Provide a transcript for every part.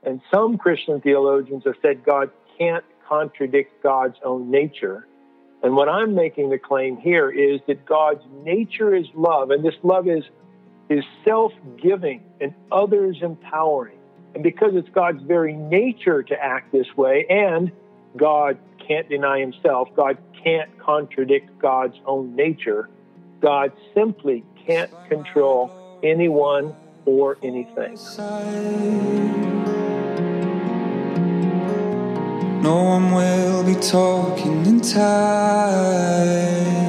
And some Christian theologians have said God can't contradict God's own nature. And what I'm making the claim here is that God's nature is love, and this love is self-giving and others empowering. And because it's God's very nature to act this way, and God can't deny himself, God can't contradict God's own nature, God simply can't control anyone or anything. No one will be talking in time.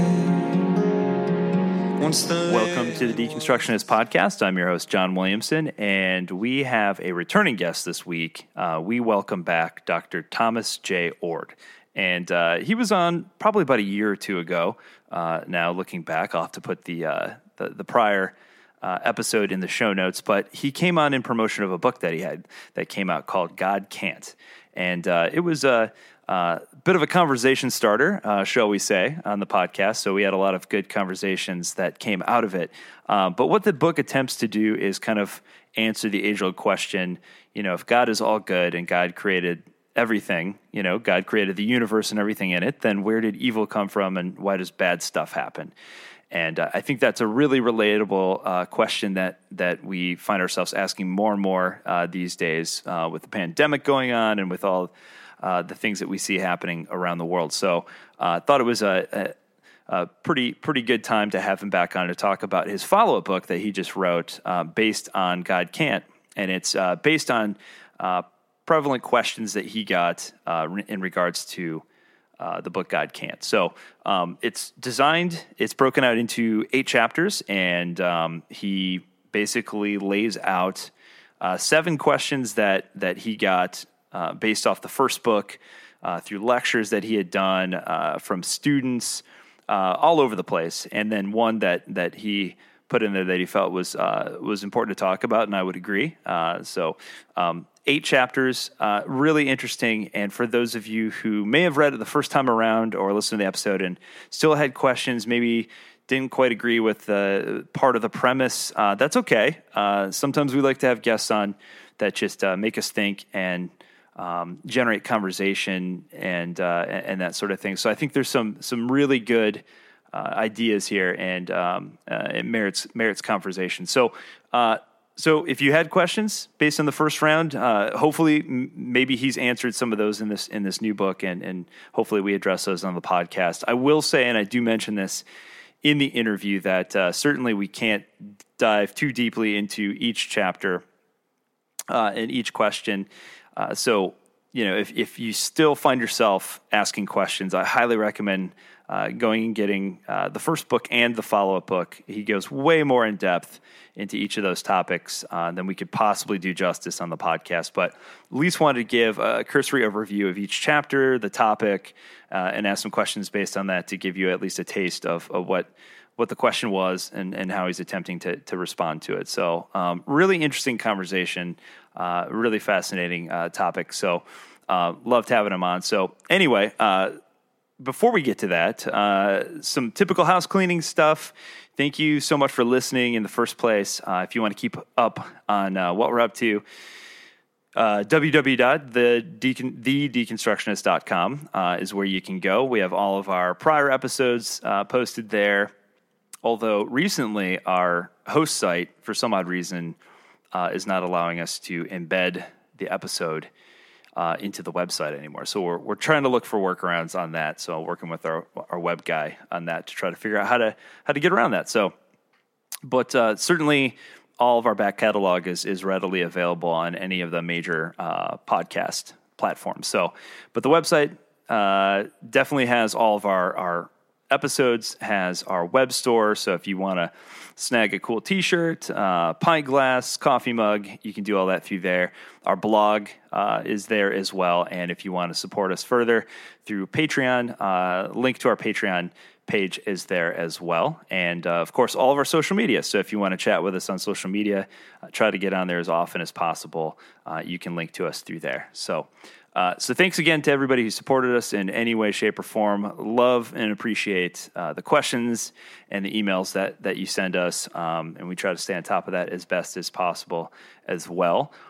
Welcome to the Deconstructionist Podcast. I'm your host, John Williamson, and we have a returning guest this week. We welcome back Dr. Thomas J. Oord. And he was on probably about a year or two ago. Now, looking back, I'll have to put the prior episode in the show notes. But he came on in promotion of a book that he had that came out called God Can't. And it was a bit of a conversation starter, shall we say, on the podcast. So we had a lot of good conversations that came out of it. But what the book attempts to do is kind of answer the age-old question, if God is all good and God created everything, God created the universe and everything in it, then where did evil come from and why does bad stuff happen? And I think that's a really relatable question that we find ourselves asking more and more these days with the pandemic going on and with all the things that we see happening around the world. So I thought it was a pretty good time to have him back on to talk about his follow-up book that he just wrote based on God Can't. And it's based on prevalent questions that he got in regards to the book God Can't. So it's broken out into 8 chapters, and he basically lays out 7 questions that he got based off the first book through lectures that he had done from students all over the place, and then one that he put in there that he felt was important to talk about, and I would agree. So 8 chapters, really interesting. And for those of you who may have read it the first time around or listened to the episode and still had questions, maybe didn't quite agree with part of the premise, that's okay. Sometimes we like to have guests on that just make us think and generate conversation and that sort of thing. So I think there's some really good ideas here, and it merits conversation. So if you had questions based on the first round, hopefully maybe he's answered some of those in this new book, and hopefully we address those on the podcast. I will say, and I do mention this in the interview, that certainly we can't dive too deeply into each chapter and each question. So if you still find yourself asking questions, I highly recommend going and getting the first book and the follow-up book. He goes way more in depth into each of those topics than we could possibly do justice on the podcast. But at least wanted to give a cursory overview of each chapter, the topic, and ask some questions based on that to give you at least a taste of what the question was and how he's attempting to respond to it. So really interesting conversation, really fascinating topic. So loved having him on. So anyway, before we get to that, some typical house cleaning stuff. Thank you so much for listening in the first place. If you want to keep up on what we're up to, www.thedeconstructionist.com is where you can go. We have all of our prior episodes posted there. Although recently our host site, for some odd reason, is not allowing us to embed the episode into the website anymore. So we're trying to look for workarounds on that. So working with our web guy on that to try to figure out how to get around that. So, but certainly all of our back catalog is readily available on any of the major podcast platforms. So, but the website definitely has all of our episodes, has our web store. So if you want to snag a cool t-shirt, pint glass, coffee mug, you can do all that through there. Our blog is there as well. And if you want to support us further through Patreon, link to our Patreon page is there as well. And of course, all of our social media. So if you want to chat with us on social media, try to get on there as often as possible. You can link to us through there. So thanks again to everybody who supported us in any way, shape, or form. Love and appreciate the questions and the emails that you send us, and we try to stay on top of that as best as possible as well.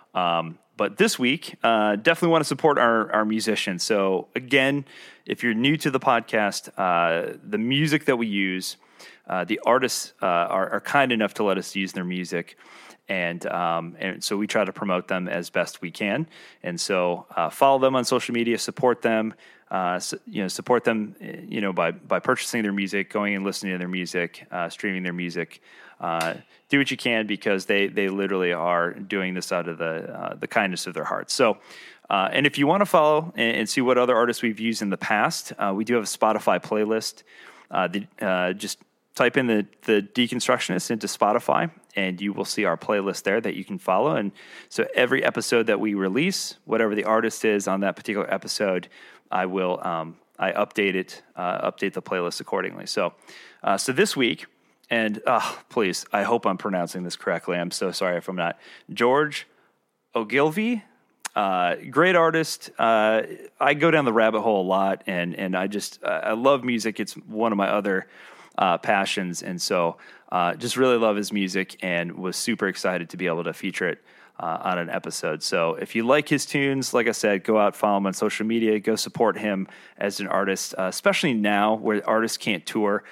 But this week, definitely want to support our musicians. So again, if you're new to the podcast, the music that we use, the artists are kind enough to let us use their music. And so we try to promote them as best we can. And so follow them on social media, support them, support them, by purchasing their music, going and listening to their music, streaming their music. Do what you can, because they literally are doing this out of the kindness of their hearts. So, and if you want to follow and see what other artists we've used in the past, we do have a Spotify playlist. Just type in the Deconstructionists into Spotify, and you will see our playlist there that you can follow. And so every episode that we release, whatever the artist is on that particular episode, I will I update the playlist accordingly. So this week, and please, I hope I'm pronouncing this correctly. I'm so sorry if I'm not. George Ogilvie, great artist. I go down the rabbit hole a lot, and I love music. It's one of my other passions, and so just really love his music, and was super excited to be able to feature it on an episode. So if you like his tunes, like I said, go out, follow him on social media, go support him as an artist, especially now where artists can't tour.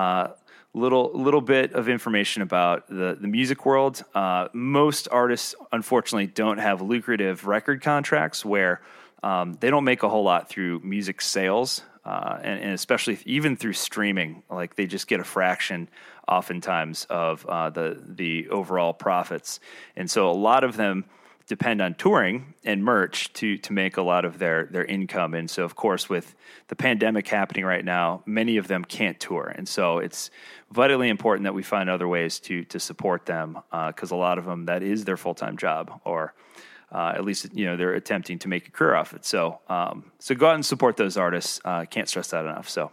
Little bit of information about the music world. Most artists, unfortunately, don't have lucrative record contracts where they don't make a whole lot through music sales, and especially even through streaming. Like, they just get a fraction oftentimes of the overall profits. And so a lot of them depend on touring and merch to make a lot of their income. And so, of course, with the pandemic happening right now, many of them can't tour. And so it's vitally important that we find other ways to support them, because a lot of them, that is their full-time job, or at least, they're attempting to make a career off it. So go out and support those artists. Can't stress that enough. So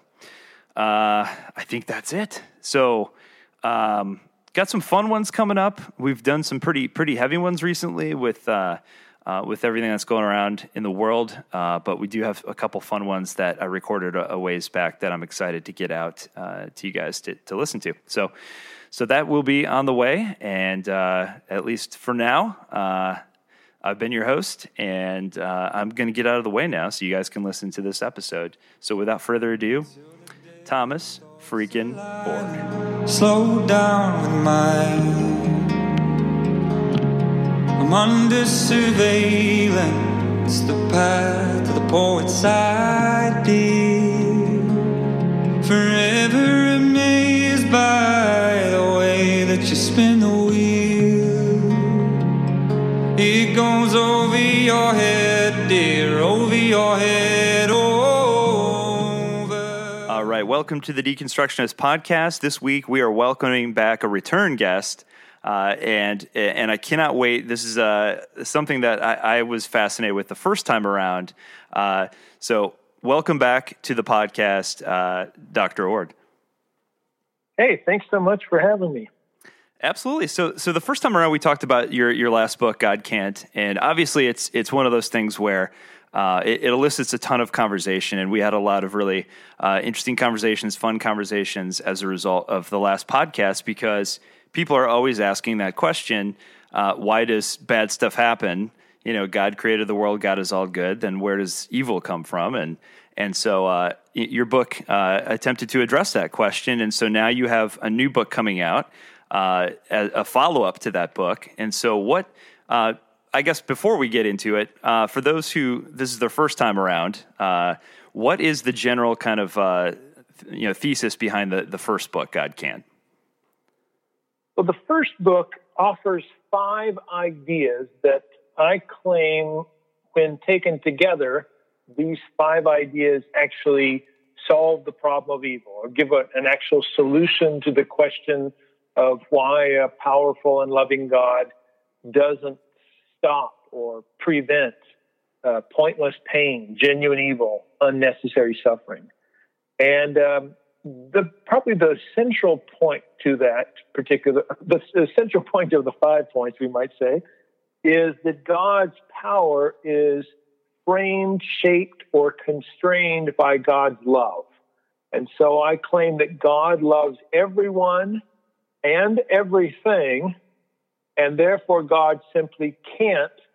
I think that's it. So got some fun ones coming up. We've done some pretty heavy ones recently with everything that's going around in the world. But we do have a couple fun ones that I recorded a ways back that I'm excited to get out to you guys to listen to. So that will be on the way. And at least for now, I've been your host, and I'm going to get out of the way now so you guys can listen to this episode. So without further ado, Thomas freaking Ord. Slow down with mine. I'm under surveillance. The path to the poet's side, dear. Forever amazed by the way that you spin the wheel. It goes over your head, dear, over your head, All right, welcome to the Deconstructionist Podcast. This week we are welcoming back a return guest, and I cannot wait. This is something that I was fascinated with the first time around. So welcome back to the podcast, Dr. Ord. Hey, thanks so much for having me. Absolutely. So the first time around, we talked about your last book, God Can't, and obviously it's one of those things where it elicits a ton of conversation, and we had a lot of really interesting conversations, fun conversations as a result of the last podcast, because people are always asking that question: why does bad stuff happen? God created the world, God is all good. Then where does evil come from? And so your book attempted to address that question, and so now you have a new book coming out. A follow-up to that book. And so what, I guess before we get into it, for those who this is their first time around, what is the general kind of, thesis behind the first book, God Can't? Well, the first book offers 5 ideas that I claim, when taken together, these 5 ideas actually solve the problem of evil, or give an actual solution to the question of why a powerful and loving God doesn't stop or prevent pointless pain, genuine evil, unnecessary suffering. And probably the central point to that the central point of the 5 points, we might say, is that God's power is framed, shaped, or constrained by God's love. And so I claim that God loves everyone and everything, and therefore God simply can't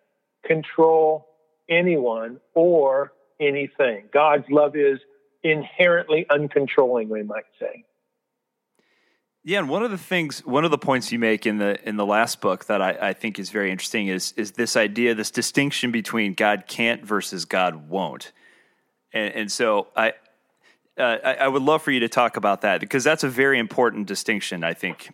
control anyone or anything. God's love is inherently uncontrolling, we might say. Yeah, and one of the points you make in the last book that I think is very interesting is this idea, this distinction between God can't versus God won't, and so I would love for you to talk about that, because that's a very important distinction, I think,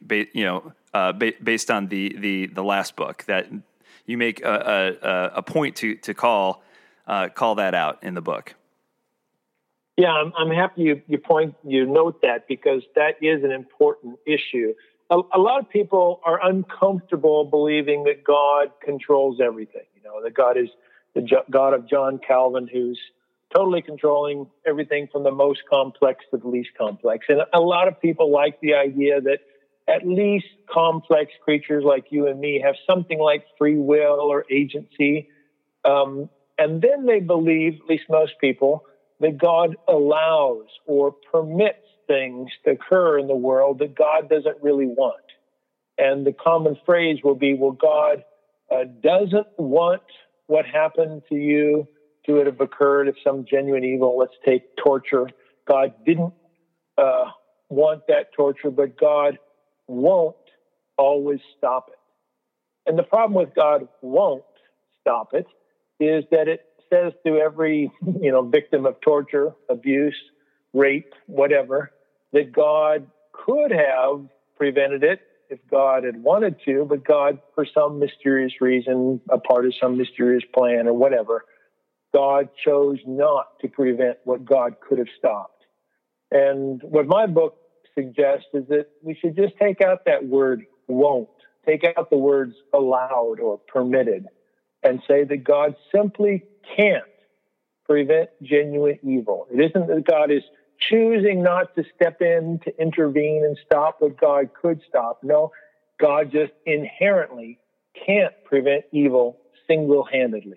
based on the last book, that you make a point to call that out in the book. Yeah, I'm happy you note that, because that is an important issue. A lot of people are uncomfortable believing that God controls everything. That God is the God of John Calvin, who's totally controlling everything from the most complex to the least complex. And a lot of people like the idea that at least complex creatures like you and me have something like free will or agency. And then they believe, at least most people, that God allows or permits things to occur in the world that God doesn't really want. And the common phrase will be, well, God doesn't want what happened to you to have occurred if some genuine evil, let's take torture. God didn't want that torture, but God won't always stop it. And the problem with God won't stop it is that it says to every, victim of torture, abuse, rape, whatever, that God could have prevented it if God had wanted to, but God, for some mysterious reason, a part of some mysterious plan or whatever, God chose not to prevent what God could have stopped. And what my book suggests is that we should just take out that word won't, take out the words allowed or permitted, and say that God simply can't prevent genuine evil. It isn't that God is choosing not to step in to intervene and stop what God could stop. No, God just inherently can't prevent evil single-handedly.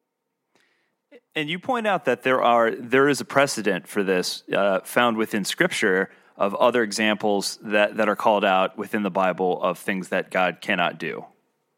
And you point out that there is a precedent for this found within Scripture of other examples that are called out within the Bible of things that God cannot do.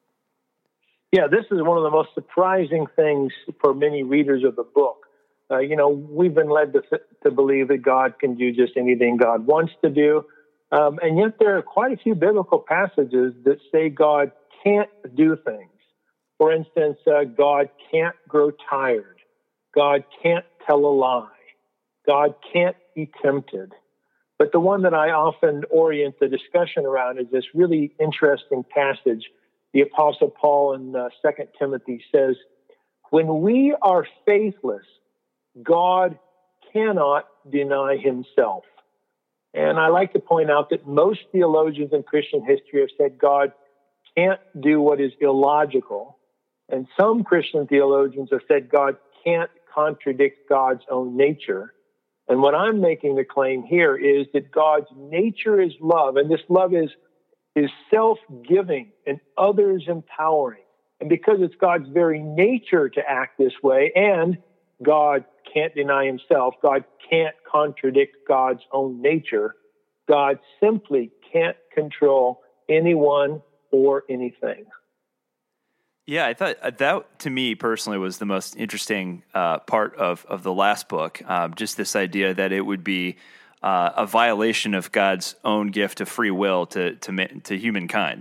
Yeah, this is one of the most surprising things for many readers of the book. We've been led to believe that God can do just anything God wants to do. And yet there are quite a few biblical passages that say God can't do things. For instance, God can't grow tired. God can't tell a lie. God can't be tempted. But the one that I often orient the discussion around is this really interesting passage. The Apostle Paul in 2 Timothy says, when we are faithless, God cannot deny himself. And I like to point out that most theologians in Christian history have said God can't do what is illogical. And some Christian theologians have said God can't contradict God's own nature. And what I'm making the claim here is that God's nature is love, and this love is self-giving and others empowering. And because it's God's very nature to act this way, and God can't deny himself, God can't contradict God's own nature, God simply can't control anyone or anything. Yeah, I thought that, to me personally, was the most interesting part of the last book. Just this idea that it would be a violation of God's own gift of free will to humankind.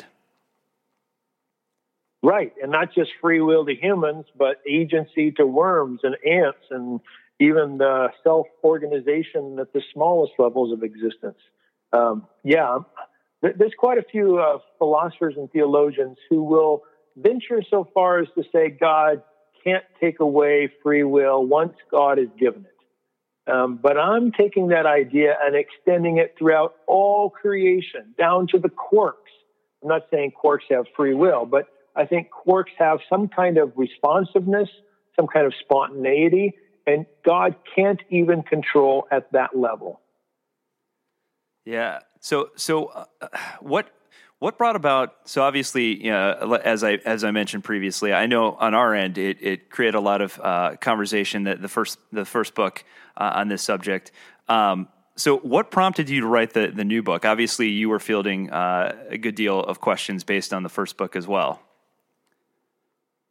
Right, and not just free will to humans, but agency to worms and ants, and even the self-organization at the smallest levels of existence. There's quite a few philosophers and theologians who will venture so far as to say God can't take away free will once God has given it. But I'm taking that idea and extending it throughout all creation, down to the quarks. I'm not saying quarks have free will, but I think quarks have some kind of responsiveness, some kind of spontaneity, and God can't even control at that level. Yeah. So what brought about? So obviously, as I mentioned previously, I know on our end it created a lot of conversation, that the first book on this subject. So what prompted you to write the new book? Obviously, you were fielding a good deal of questions based on the first book as well.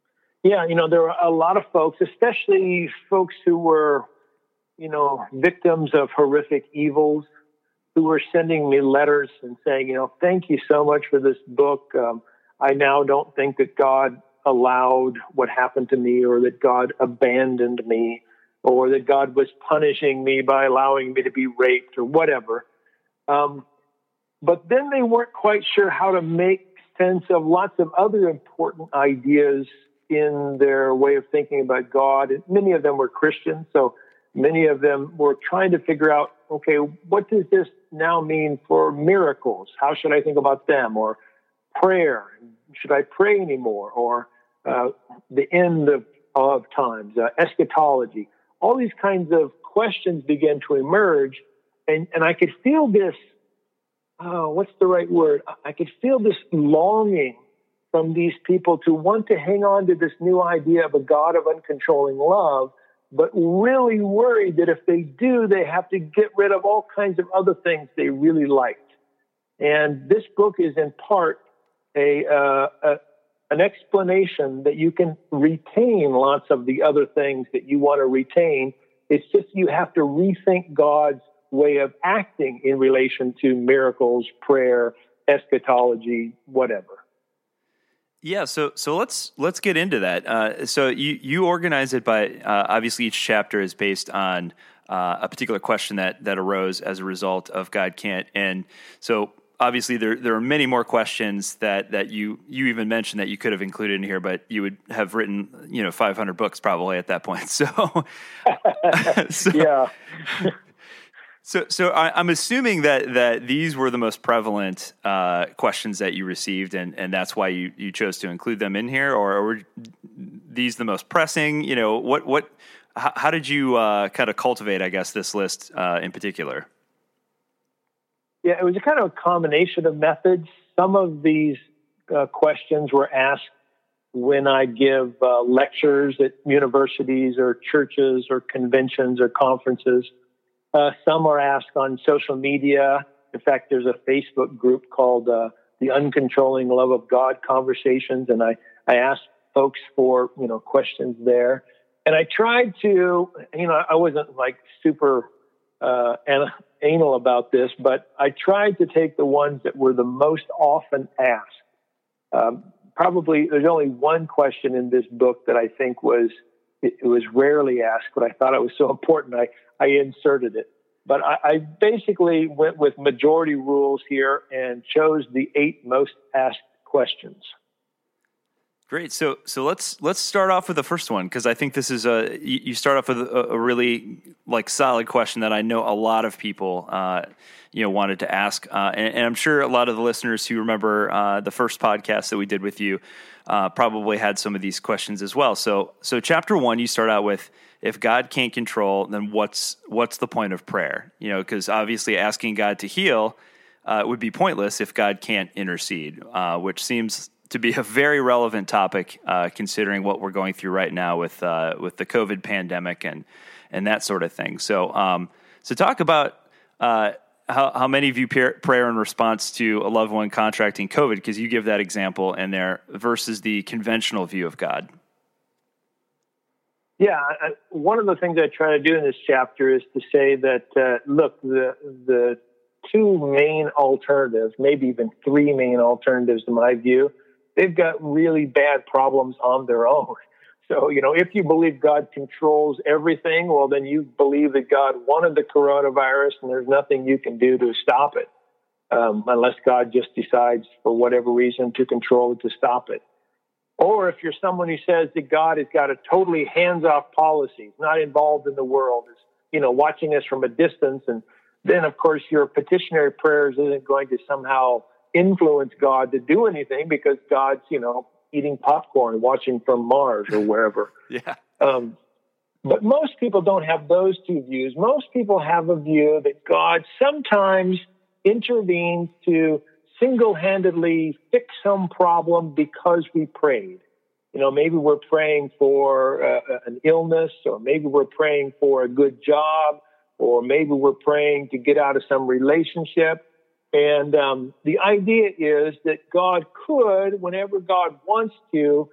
Yeah, there were a lot of folks, especially folks who were, victims of horrific evils, who were sending me letters and saying, thank you so much for this book. I now don't think that God allowed what happened to me, or that God abandoned me, or that God was punishing me by allowing me to be raped or whatever. But then they weren't quite sure how to make sense of lots of other important ideas in their way of thinking about God. And many of them were Christians, so many of them were trying to figure out, okay, what does this now mean for miracles? How should I think about them? Or prayer, should I pray anymore? Or the end of times, eschatology. All these kinds of questions began to emerge, and I could feel this, what's the right word? I could feel this longing from these people to want to hang on to this new idea of a God of uncontrolling love, but really worried that if they do, they have to get rid of all kinds of other things they really liked. And this book is in part an explanation that you can retain lots of the other things that you want to retain. It's just you have to rethink God's way of acting in relation to miracles, prayer, eschatology, whatever. Yeah, so let's get into that. So you organize it by obviously each chapter is based on a particular question that arose as a result of God Can't, and so obviously there are many more questions that you even mentioned that you could have included in here, but you would have written 500 books probably at that point. So yeah. So I'm assuming that these were the most prevalent questions that you received, and that's why you chose to include them in here, or were these the most pressing? How did you kind of cultivate, I guess, this list in particular? Yeah, it was a kind of a combination of methods. Some of these questions were asked when I give lectures at universities or churches or conventions or conferences. Some are asked on social media. In fact, there's a Facebook group called the Uncontrolling Love of God Conversations, and I asked folks for questions there. And I tried to, I wasn't like super anal about this, but I tried to take the ones that were the most often asked. Probably there's only one question in this book that I think was rarely asked, but I thought it was so important I inserted it. But I basically went with majority rules here and chose the 8 most asked questions. Great. So let's start off with the first one, because I think this is you start off with a really solid question that I know a lot of people wanted to ask, and I'm sure a lot of the listeners who remember the first podcast that we did with you probably had some of these questions as well. So chapter 1, you start out with, if God can't control, then what's the point of prayer? Because obviously asking God to heal would be pointless if God can't intercede, which seems to be a very relevant topic considering what we're going through right now with the COVID pandemic and that sort of thing. So talk about how many view prayer in response to a loved one contracting COVID, because you give that example in there, versus the conventional view of God. Yeah, one of the things I try to do in this chapter is to say that, look, the 2 main alternatives, maybe even 3 main alternatives in my view, they've got really bad problems on their own. So, if you believe God controls everything, well, then you believe that God wanted the coronavirus and there's nothing you can do to stop it, unless God just decides for whatever reason to control it, to stop it. Or if you're someone who says that God has got a totally hands-off policy, not involved in the world, is, watching us from a distance, and then, of course, your petitionary prayers isn't going to somehow influence God to do anything because God's, eating popcorn, watching from Mars or wherever. Yeah. But most people don't have those 2 views. Most people have a view that God sometimes intervenes to single-handedly fix some problem because we prayed. Maybe we're praying for an illness, or maybe we're praying for a good job, or maybe we're praying to get out of some relationship. And the idea is that God could, whenever God wants to,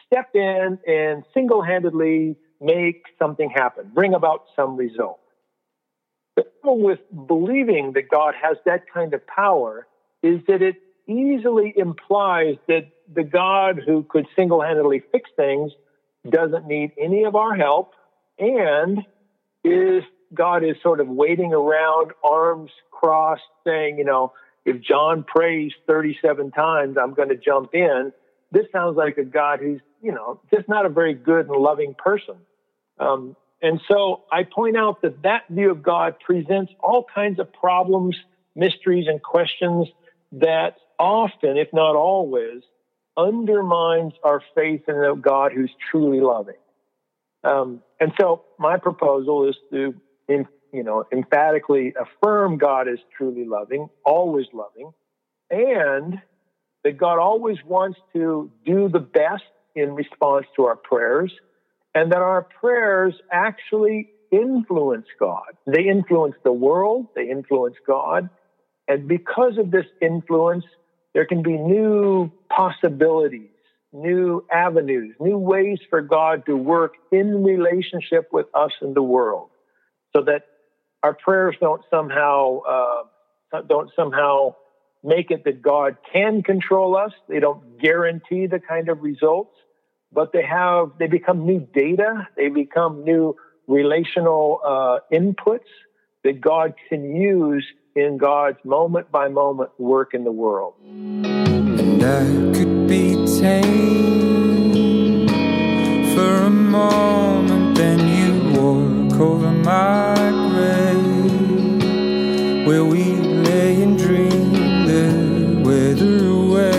step in and single-handedly make something happen, bring about some result. The problem with believing that God has that kind of power is that it easily implies that the God who could single-handedly fix things doesn't need any of our help, and God is sort of waiting around, arms crossed, saying, if John prays 37 times, I'm going to jump in. This sounds like a God who's, just not a very good and loving person. And so I point out that view of God presents all kinds of problems, mysteries, and questions that often, if not always, undermines our faith in a God who's truly loving. And so my proposal is to, emphatically affirm God as truly loving, always loving, and that God always wants to do the best in response to our prayers, and that our prayers actually influence God. They influence the world, they influence God, and because of this influence, there can be new possibilities, new avenues, new ways for God to work in relationship with us and the world, so that our prayers don't somehow make it that God can control us. They don't guarantee the kind of results, but they become new data. They become new relational inputs that God can use in God's moment-by-moment work in the world. And I could be tame for a moment, then you walk over my grave, where we lay and dream the weather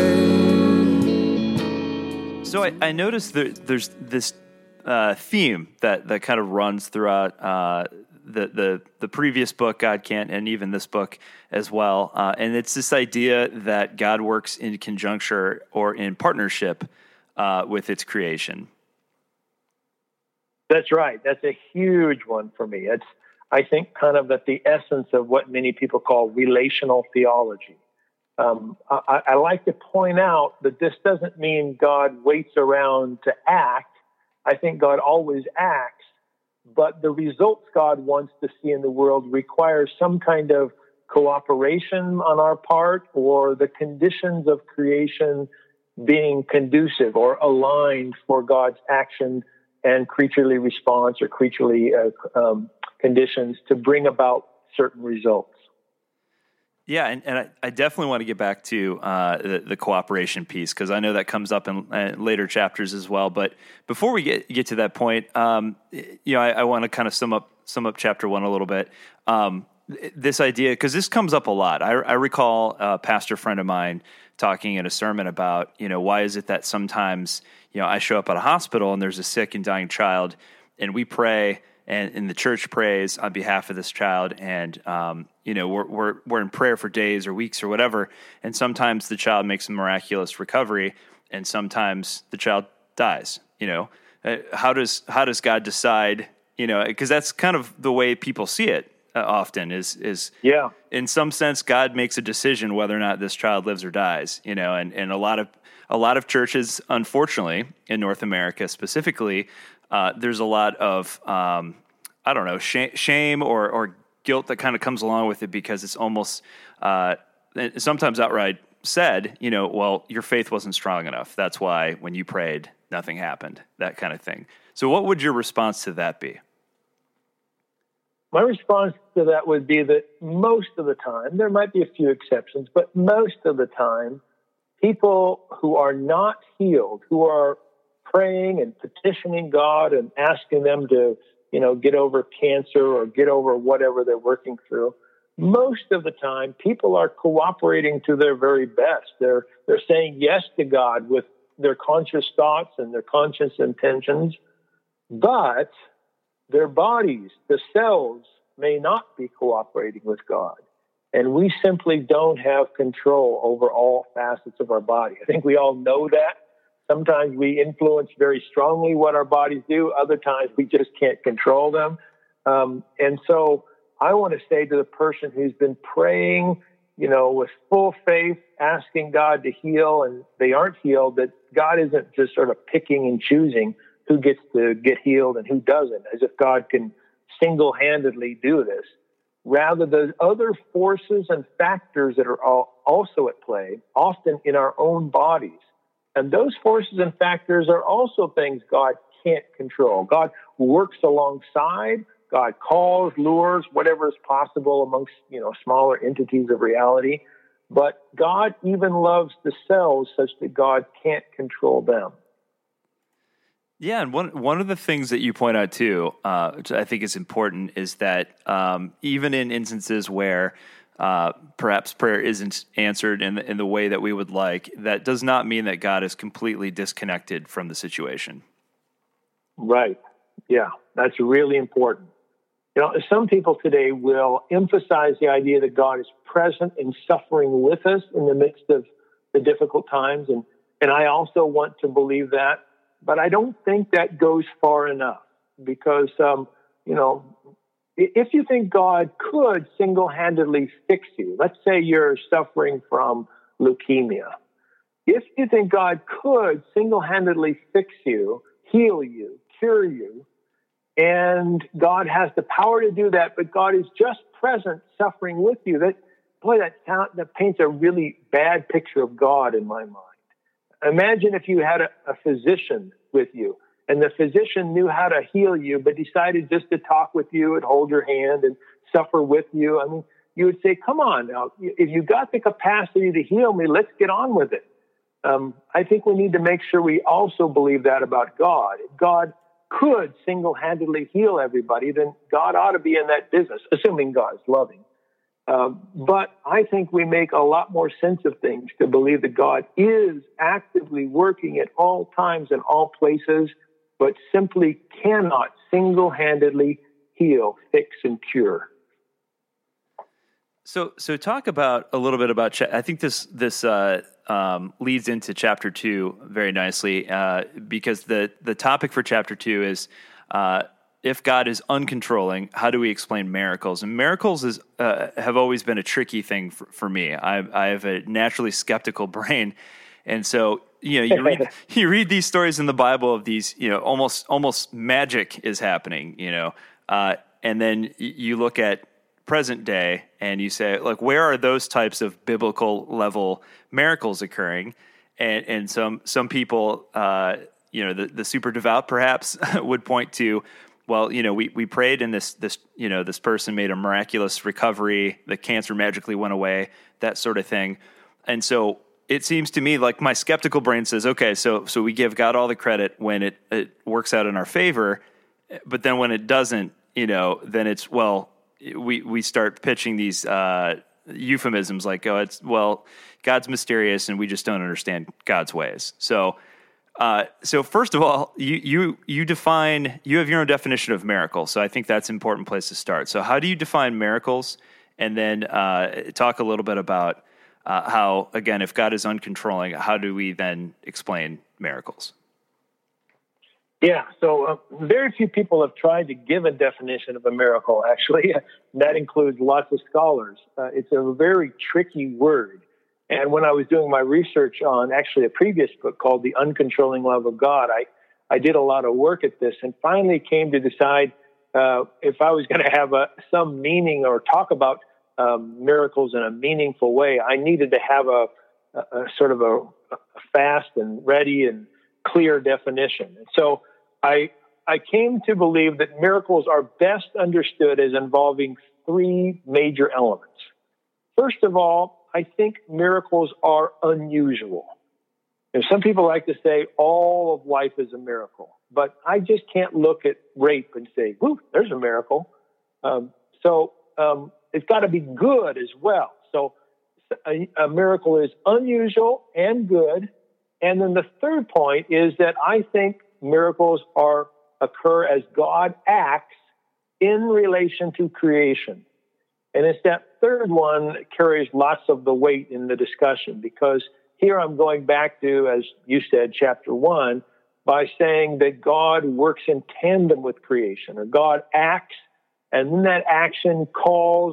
away. So I noticed there's this theme that kind of runs throughout the previous book, God Can't, and even this book as well. And it's this idea that God works in conjuncture or in partnership with its creation. That's right. That's a huge one for me. It's, I think, kind of at the essence of what many people call relational theology. I like to point out that this doesn't mean God waits around to act. I think God always acts, but the results God wants to see in the world requires some kind of cooperation on our part, or the conditions of creation being conducive or aligned for God's action and creaturely response or creaturely conditions to bring about certain results. Yeah, and I definitely want to get back to the cooperation piece, because I know that comes up in later chapters as well. But before we get to that point, I want to kind of sum up chapter 1 a little bit. This idea, because this comes up a lot. I recall a pastor friend of mine talking in a sermon about, why is it that sometimes, I show up at a hospital and there's a sick and dying child, and we pray, and the church prays on behalf of this child, and we're in prayer for days or weeks or whatever, and sometimes the child makes a miraculous recovery, and sometimes the child dies. How does God decide? Because that's kind of the way people see it often. Is in some sense God makes a decision whether or not this child lives or dies. And a lot of churches, unfortunately, in North America specifically, there's a lot of, shame or guilt that kind of comes along with it, because it's almost sometimes outright said, well, your faith wasn't strong enough. That's why when you prayed, nothing happened, that kind of thing. So what would your response to that be? My response to that would be that most of the time, there might be a few exceptions, but most of the time, people who are not healed, who are praying and petitioning God and asking them to, get over cancer or get over whatever they're working through, most of the time, people are cooperating to their very best. They're saying yes to God with their conscious thoughts and their conscious intentions, but their bodies, the cells, may not be cooperating with God. And we simply don't have control over all facets of our body. I think we all know that. Sometimes we influence very strongly what our bodies do. Other times we just can't control them. And so I want to say to the person who's been praying with full faith, asking God to heal, and they aren't healed, that God isn't just sort of picking and choosing who gets to get healed and who doesn't, as if God can single-handedly do this. Rather, there's other forces and factors that are also at play, often in our own bodies. And those forces and factors are also things God can't control. God works alongside, God calls, lures, whatever is possible amongst, smaller entities of reality. But God even loves the cells such that God can't control them. Yeah, and one of the things that you point out too, which I think is important, is that even in instances where perhaps prayer isn't answered in the way that we would like, that does not mean that God is completely disconnected from the situation. Right. Yeah, that's really important. Some people today will emphasize the idea that God is present and suffering with us in the midst of the difficult times, and I also want to believe that. But I don't think that goes far enough because, if you think God could single-handedly fix you, let's say you're suffering from leukemia. If you think God could single-handedly fix you, heal you, cure you, and God has the power to do that, but God is just present suffering with you, that paints a really bad picture of God in my mind. Imagine if you had a physician with you, and the physician knew how to heal you, but decided just to talk with you and hold your hand and suffer with you. I mean, you would say, come on now, if you got the capacity to heal me, let's get on with it. I think we need to make sure we also believe that about God. If God could single-handedly heal everybody, then God ought to be in that business, assuming God is loving. But I think we make a lot more sense of things to believe that God is actively working at all times and all places, but simply cannot single-handedly heal, fix, and cure. So talk about a little bit about. I think this leads into chapter 2 very nicely because the topic for chapter 2 is. If God is uncontrolling, how do we explain miracles? And miracles have always been a tricky thing for me. I have a naturally skeptical brain, and so you read these stories in the Bible of these almost magic is happening, and then you look at present day and you say, like, where are those types of biblical level miracles occurring? And some people, the super devout perhaps would point to. Well, we prayed and this person made a miraculous recovery. The cancer magically went away, that sort of thing. And so it seems to me like my skeptical brain says, okay, so we give God all the credit when it works out in our favor. But then when it doesn't, then it's, we start pitching these euphemisms like, God's mysterious and we just don't understand God's ways. So first of all, you have your own definition of miracle. So I think that's an important place to start. So how do you define miracles? And then talk a little bit about how, again, if God is uncontrolling, how do we then explain miracles? Yeah, so very few people have tried to give a definition of a miracle, actually. That includes lots of scholars. It's a very tricky word. And when I was doing my research on actually a previous book called The Uncontrolling Love of God, I did a lot of work at this and finally came to decide if I was going to have some meaning or talk about miracles in a meaningful way, I needed to have a sort of a fast and ready and clear definition. And so I came to believe that miracles are best understood as involving three major elements. First of all, I think miracles are unusual. And some people like to say all of life is a miracle, but I just can't look at rape and say, whoo, there's a miracle. So it's got to be good as well. So a miracle is unusual and good. And then the third point is that I think miracles occur as God acts in relation to creation. And it's that third one that carries lots of the weight in the discussion, because here I'm going back to, as you said, chapter 1, by saying that God works in tandem with creation, or God acts, and then that action calls and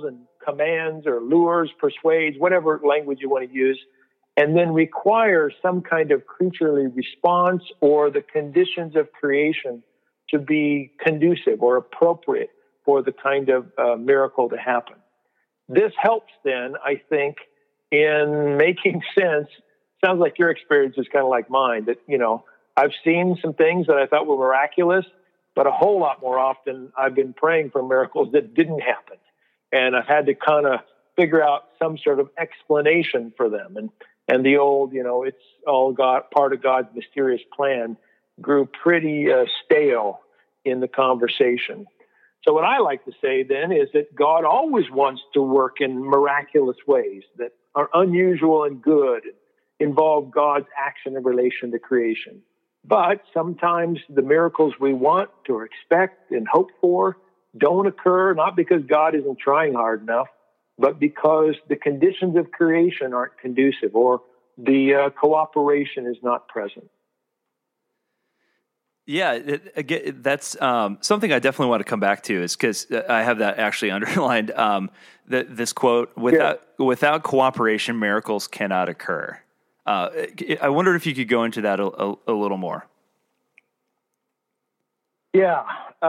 commands or lures, persuades, whatever language you want to use, and then require some kind of creaturely response or the conditions of creation to be conducive or appropriate for the kind of miracle to happen. This helps then, I think, in making sense. Sounds like your experience is kind of like mine, that, I've seen some things that I thought were miraculous, but a whole lot more often I've been praying for miracles that didn't happen. And I've had to kind of figure out some sort of explanation for them. And the old, it's all God, part of God's mysterious plan, grew pretty stale in the conversation. So what I like to say then is that God always wants to work in miraculous ways that are unusual and good, and involve God's action in relation to creation. But sometimes the miracles we want or expect and hope for don't occur, not because God isn't trying hard enough, but because the conditions of creation aren't conducive or the cooperation is not present. Yeah, that's something I definitely want to come back to, is because I have that actually underlined. This quote: "Without cooperation, miracles cannot occur." I wondered if you could go into that a little more. Yeah.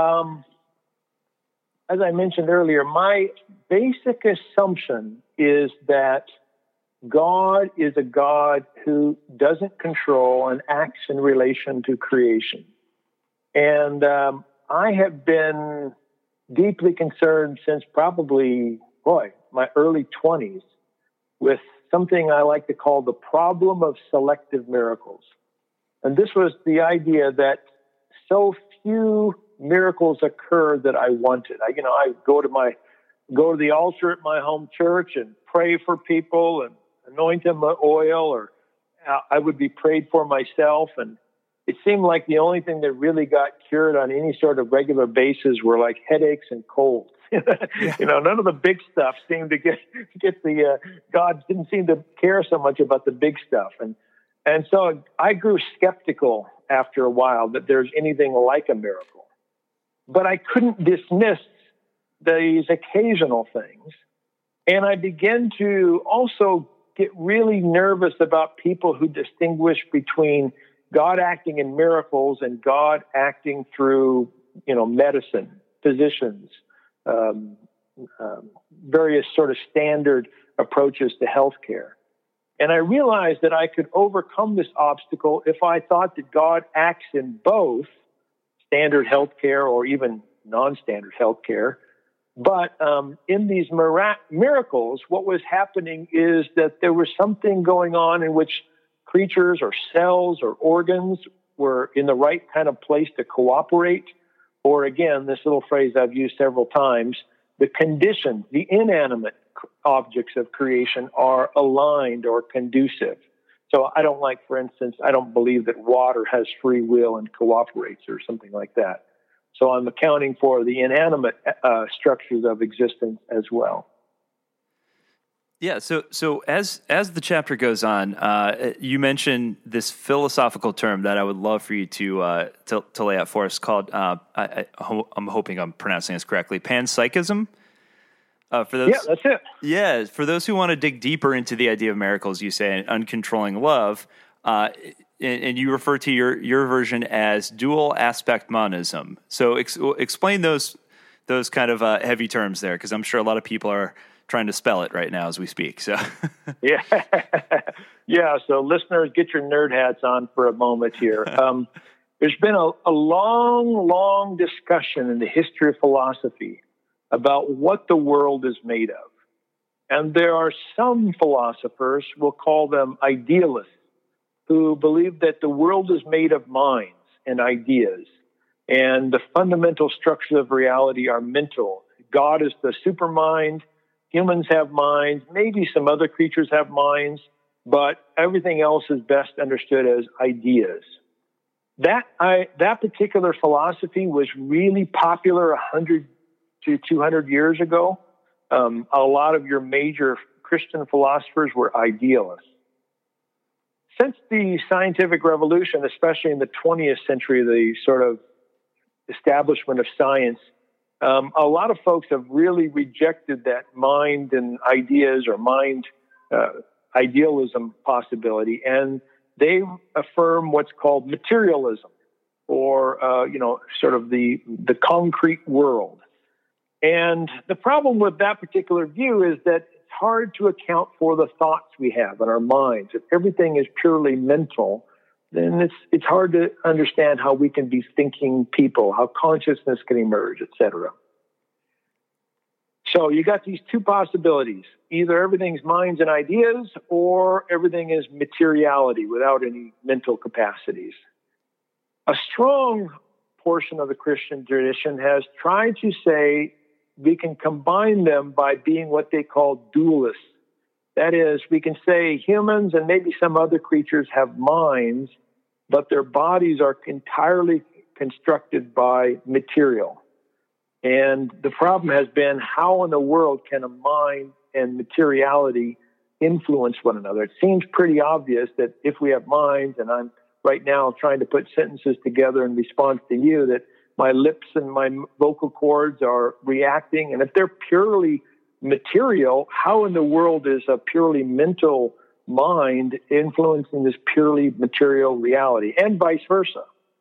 As I mentioned earlier, my basic assumption is that God is a God who doesn't control and acts in relation to creation. And I have been deeply concerned since probably, my early 20s with something I like to call the problem of selective miracles. And this was the idea that so few miracles occur that I wanted. I go to the altar at my home church and pray for people and anoint them with oil, or I would be prayed for myself. And it seemed like the only thing that really got cured on any sort of regular basis were like headaches and colds. None of the big stuff seemed to get the, God didn't seem to care so much about the big stuff. And so I grew skeptical after a while that there's anything like a miracle. But I couldn't dismiss these occasional things. And I began to also get really nervous about people who distinguish between God acting in miracles and God acting through, medicine, physicians, various sort of standard approaches to healthcare. And I realized that I could overcome this obstacle if I thought that God acts in both standard healthcare or even non-standard healthcare. But in these miracles, what was happening is that there was something going on in which creatures or cells or organs were in the right kind of place to cooperate. Or again, this little phrase I've used several times, the conditions, the inanimate objects of creation are aligned or conducive. So I don't believe that water has free will and cooperates or something like that. So I'm accounting for the inanimate structures of existence as well. Yeah. So as the chapter goes on, you mentioned this philosophical term that I would love for you to lay out for us, called I'm hoping I'm pronouncing this correctly, panpsychism. For those, that's it. Yeah, for those who want to dig deeper into the idea of miracles, you say uncontrolling love, and you refer to your version as dual aspect monism. So explain those kind of heavy terms there, because I'm sure a lot of people are trying to spell it right now as we speak. So yeah. So listeners, get your nerd hats on for a moment here. There's been a long discussion in the history of philosophy about what the world is made of. And there are some philosophers, we'll call them idealists, who believe that the world is made of minds and ideas, and the fundamental structures of reality are mental. God is the supermind. Humans have minds. Maybe some other creatures have minds, but everything else is best understood as ideas. That particular philosophy was really popular 100 to 200 years ago. A lot of your major Christian philosophers were idealists. Since the scientific revolution, especially in the 20th century, the sort of establishment of science, A lot of folks have really rejected that mind and ideas or mind idealism possibility, and they affirm what's called materialism, or sort of the concrete world. And the problem with that particular view is that it's hard to account for the thoughts we have in our minds. If everything is purely mental, then it's hard to understand how we can be thinking people, how consciousness can emerge, etc. So you got these two possibilities. Either everything's minds and ideas, or everything is materiality without any mental capacities. A strong portion of the Christian tradition has tried to say we can combine them by being what they call dualists. That is, we can say humans and maybe some other creatures have minds, but their bodies are entirely constructed by material. And the problem has been, how in the world can a mind and materiality influence one another? It seems pretty obvious that if we have minds, and I'm right now trying to put sentences together in response to you, that my lips and my vocal cords are reacting. And if they're purely material, how in the world is a purely mental mind influencing this purely material reality, and vice versa?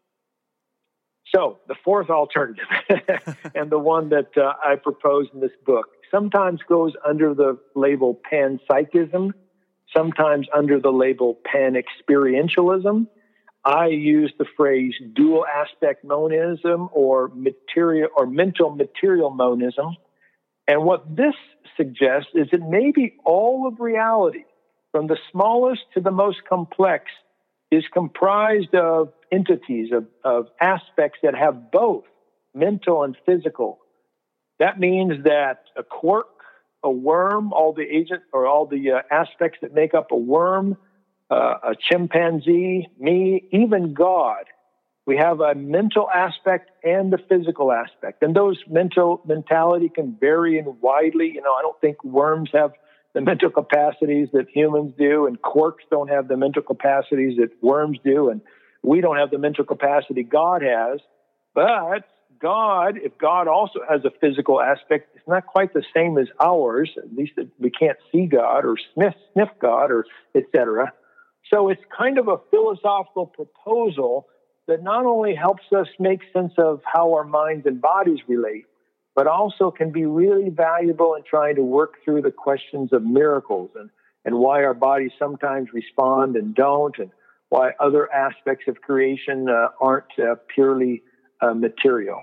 So the fourth alternative, and the one that I propose in this book, sometimes goes under the label panpsychism, sometimes under the label panexperientialism. I use the phrase dual aspect monism, or mental material monism. And what this suggests is that maybe all of reality, from the smallest to the most complex, is comprised of entities, of aspects that have both mental and physical. That means that a quark, a worm, all the aspects that make up a worm, a chimpanzee, me, even God, we have a mental aspect and the physical aspect. And those mentality can vary widely. I don't think worms have the mental capacities that humans do, and quarks don't have the mental capacities that worms do, and we don't have the mental capacity God has. But God, if God also has a physical aspect, it's not quite the same as ours. At least we can't see God or sniff God, or etc. So it's kind of a philosophical proposal that not only helps us make sense of how our minds and bodies relate, but also can be really valuable in trying to work through the questions of miracles and why our bodies sometimes respond and don't, and why other aspects of creation aren't purely material.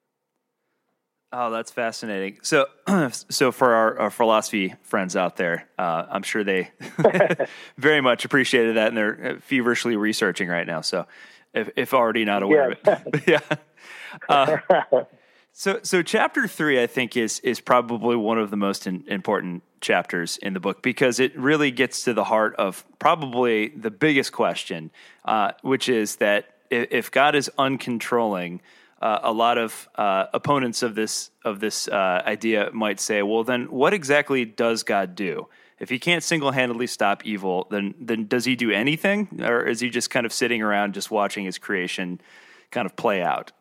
Oh, that's fascinating. So for our philosophy friends out there, I'm sure they very much appreciated that, and they're feverishly researching right now. So if already not aware of it. Yeah. So chapter 3, I think, is probably one of the most important chapters in the book, because it really gets to the heart of probably the biggest question, which is that if God is uncontrolling, a lot of opponents of this idea might say, well, then what exactly does God do? If he can't single-handedly stop evil, then does he do anything, or is he just kind of sitting around just watching his creation kind of play out?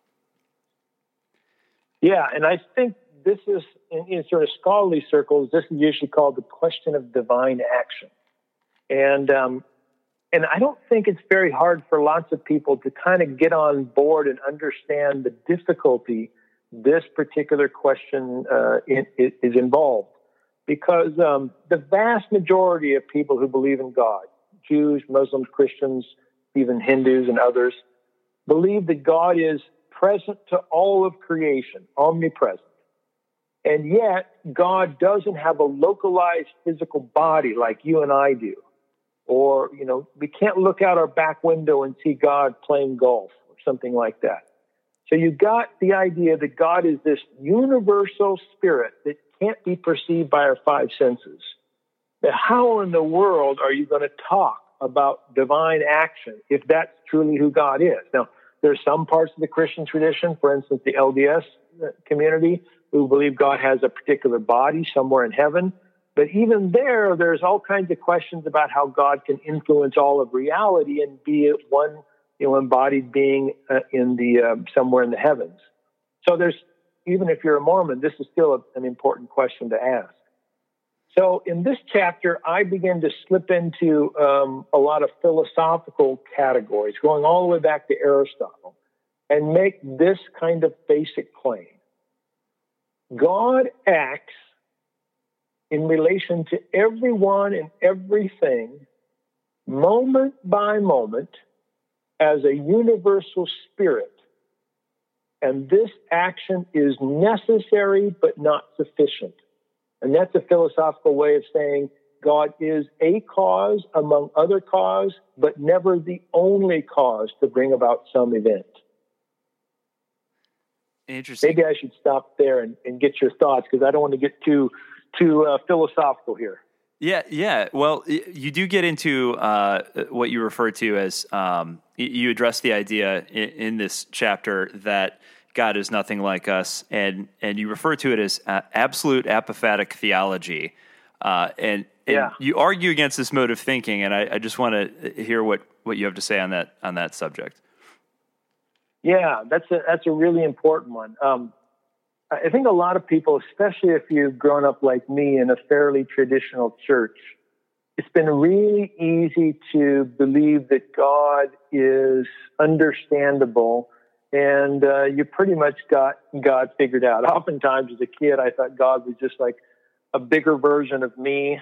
Yeah, and I think this is, in sort of scholarly circles, this is usually called the question of divine action. And I don't think it's very hard for lots of people to kind of get on board and understand the difficulty this particular question is involved. Because the vast majority of people who believe in God, Jews, Muslims, Christians, even Hindus and others, believe that God is present to all of creation, omnipresent. And yet, God doesn't have a localized physical body like you and I do. Or, we can't look out our back window and see God playing golf or something like that. So you got the idea that God is this universal spirit that can't be perceived by our five senses. Now, how in the world are you going to talk about divine action if that's truly who God is? Now, there's some parts of the Christian tradition, for instance, the LDS community, who believe God has a particular body somewhere in heaven. But even there's all kinds of questions about how God can influence all of reality and be one, embodied being somewhere in the heavens. So there's even if you're a Mormon, this is still an important question to ask. So in this chapter, I begin to slip into a lot of philosophical categories, going all the way back to Aristotle, and make this kind of basic claim. God acts in relation to everyone and everything, moment by moment, as a universal spirit. And this action is necessary but not sufficient. And that's a philosophical way of saying God is a cause among other causes, but never the only cause to bring about some event. Interesting. Maybe I should stop there and get your thoughts, because I don't want to get too philosophical here. Yeah. Well, you do get into what you refer to as, you address the idea in this chapter that God is nothing like us, and you refer to it as absolute apophatic theology, and you argue against this mode of thinking, and I just want to hear what you have to say on that subject. Yeah, that's a really important one. I think a lot of people, especially if you've grown up like me in a fairly traditional church, it's been really easy to believe that God is understandable, and you pretty much got God figured out. Oftentimes as a kid, I thought God was just like a bigger version of me.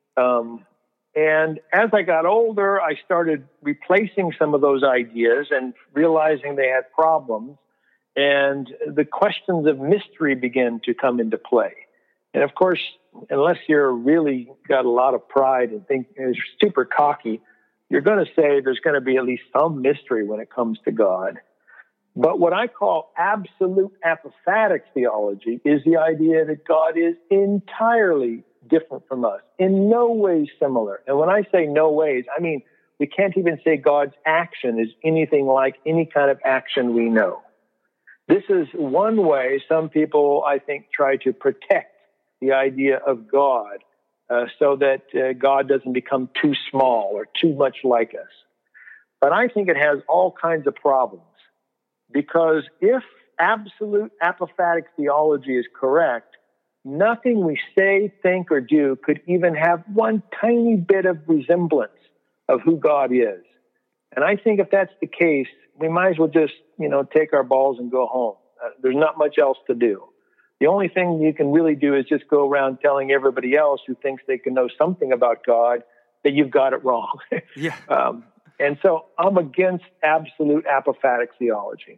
And as I got older, I started replacing some of those ideas and realizing they had problems. And the questions of mystery began to come into play. And of course, unless you're really got a lot of pride and think you're super cocky, you're going to say there's going to be at least some mystery when it comes to God. But what I call absolute apophatic theology is the idea that God is entirely different from us, in no way similar. And when I say no ways, I mean we can't even say God's action is anything like any kind of action we know. This is one way some people, I think, try to protect the idea of God so that God doesn't become too small or too much like us. But I think it has all kinds of problems, because if absolute apophatic theology is correct, nothing we say, think, or do could even have one tiny bit of resemblance of who God is. And I think if that's the case, we might as well just, take our balls and go home. There's not much else to do. The only thing you can really do is just go around telling everybody else who thinks they can know something about God that you've got it wrong. Yeah. And so I'm against absolute apophatic theology.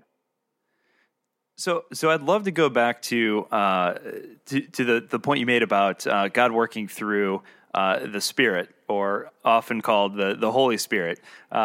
So I'd love to go back to the point you made about God working through the Spirit, or often called the Holy Spirit,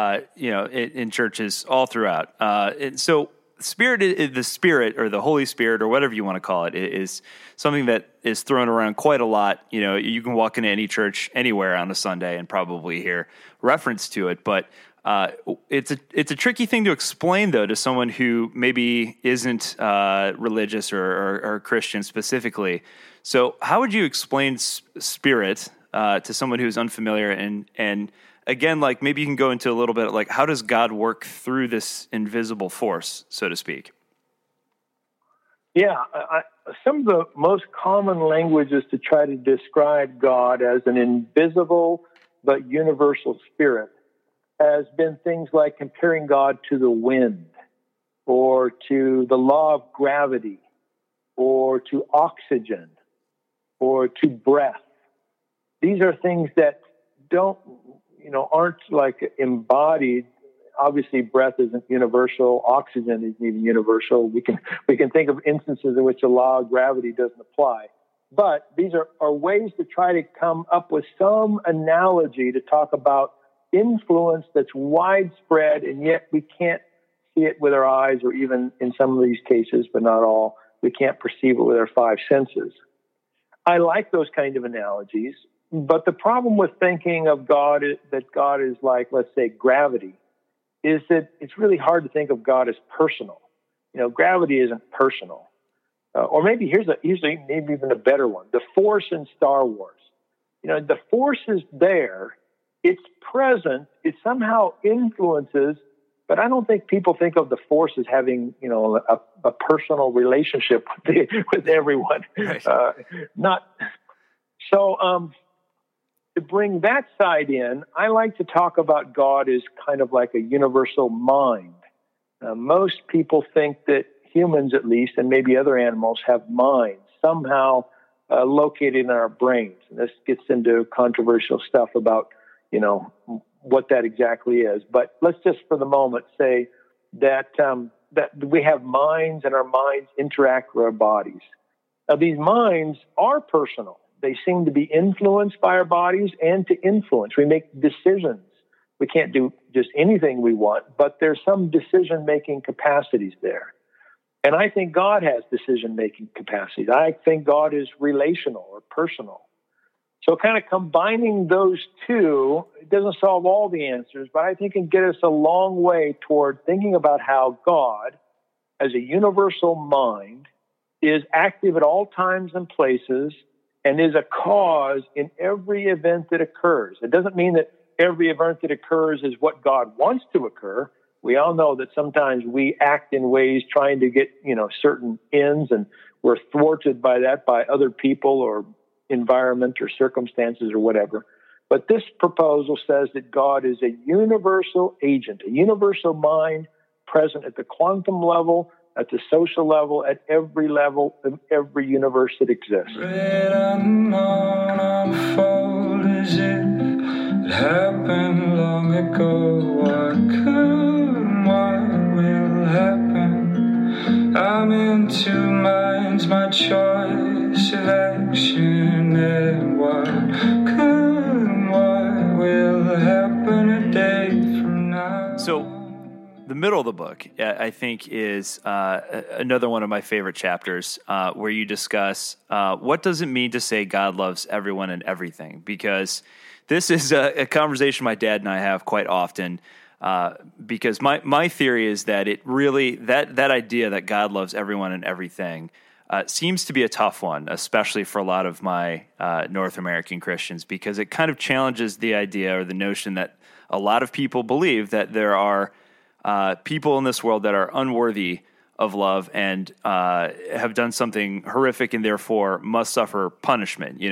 in churches all throughout. So the Spirit, or the Holy Spirit, or whatever you want to call it, is something that is thrown around quite a lot. You can walk into any church anywhere on a Sunday and probably hear reference to it, but it's a tricky thing to explain, though, to someone who maybe isn't religious or Christian specifically. So how would you explain Spirit to someone who's unfamiliar? And again, like, maybe you can go into a little bit, like, how does God work through this invisible force, so to speak? Yeah, some of the most common languages to try to describe God as an invisible but universal spirit has been things like comparing God to the wind, or to the law of gravity, or to oxygen, or to breath. These are things that aren't like embodied. Obviously, breath isn't universal. Oxygen isn't even universal. We can think of instances in which the law of gravity doesn't apply. But these are ways to try to come up with some analogy to talk about influence that's widespread, and yet we can't see it with our eyes, or even in some of these cases, but not all, we can't perceive it with our five senses. I like those kind of analogies, but the problem with thinking of God, that God is like, let's say, gravity, is that it's really hard to think of God as personal. Gravity isn't personal. Or maybe here's maybe even a better one: the Force in Star Wars. The Force is there. It's present. It somehow influences, But I don't think people think of the force as having, a personal relationship with everyone. Right. Not so. To bring that side in, I like to talk about God as kind of like a universal mind. Most people think that humans, at least, and maybe other animals, have minds somehow located in our brains. And this gets into controversial stuff about, what that exactly is. But let's just, for the moment, say that that we have minds, and our minds interact with our bodies. Now, these minds are personal. They seem to be influenced by our bodies and to influence. We make decisions. We can't do just anything we want, but there's some decision-making capacities there. And I think God has decision-making capacities. I think God is relational or personal. So kind of combining those two, it doesn't solve all the answers, but I think it can get us a long way toward thinking about how God, as a universal mind, is active at all times and places and is a cause in every event that occurs. It doesn't mean that every event that occurs is what God wants to occur. We all know that sometimes we act in ways trying to get, certain ends, and we're thwarted by that by other people or environment or circumstances or whatever. But this proposal says that God is a universal agent, a universal mind present at the quantum level, at the social level, at every level of every universe that exists. Red unknown unfold as if it happened long ago. What could, what will happen? I'm in two minds, my choice of action, and what could, what will happen a day from now? So, the middle of the book, I think, is another one of my favorite chapters where you discuss what does it mean to say God loves everyone and everything? Because this is a conversation my dad and I have quite often, because my theory is that it really, that idea that God loves everyone and everything seems to be a tough one, especially for a lot of my North American Christians, because it kind of challenges the idea or the notion that a lot of people believe that there are people in this world that are unworthy of love and have done something horrific and therefore must suffer punishment,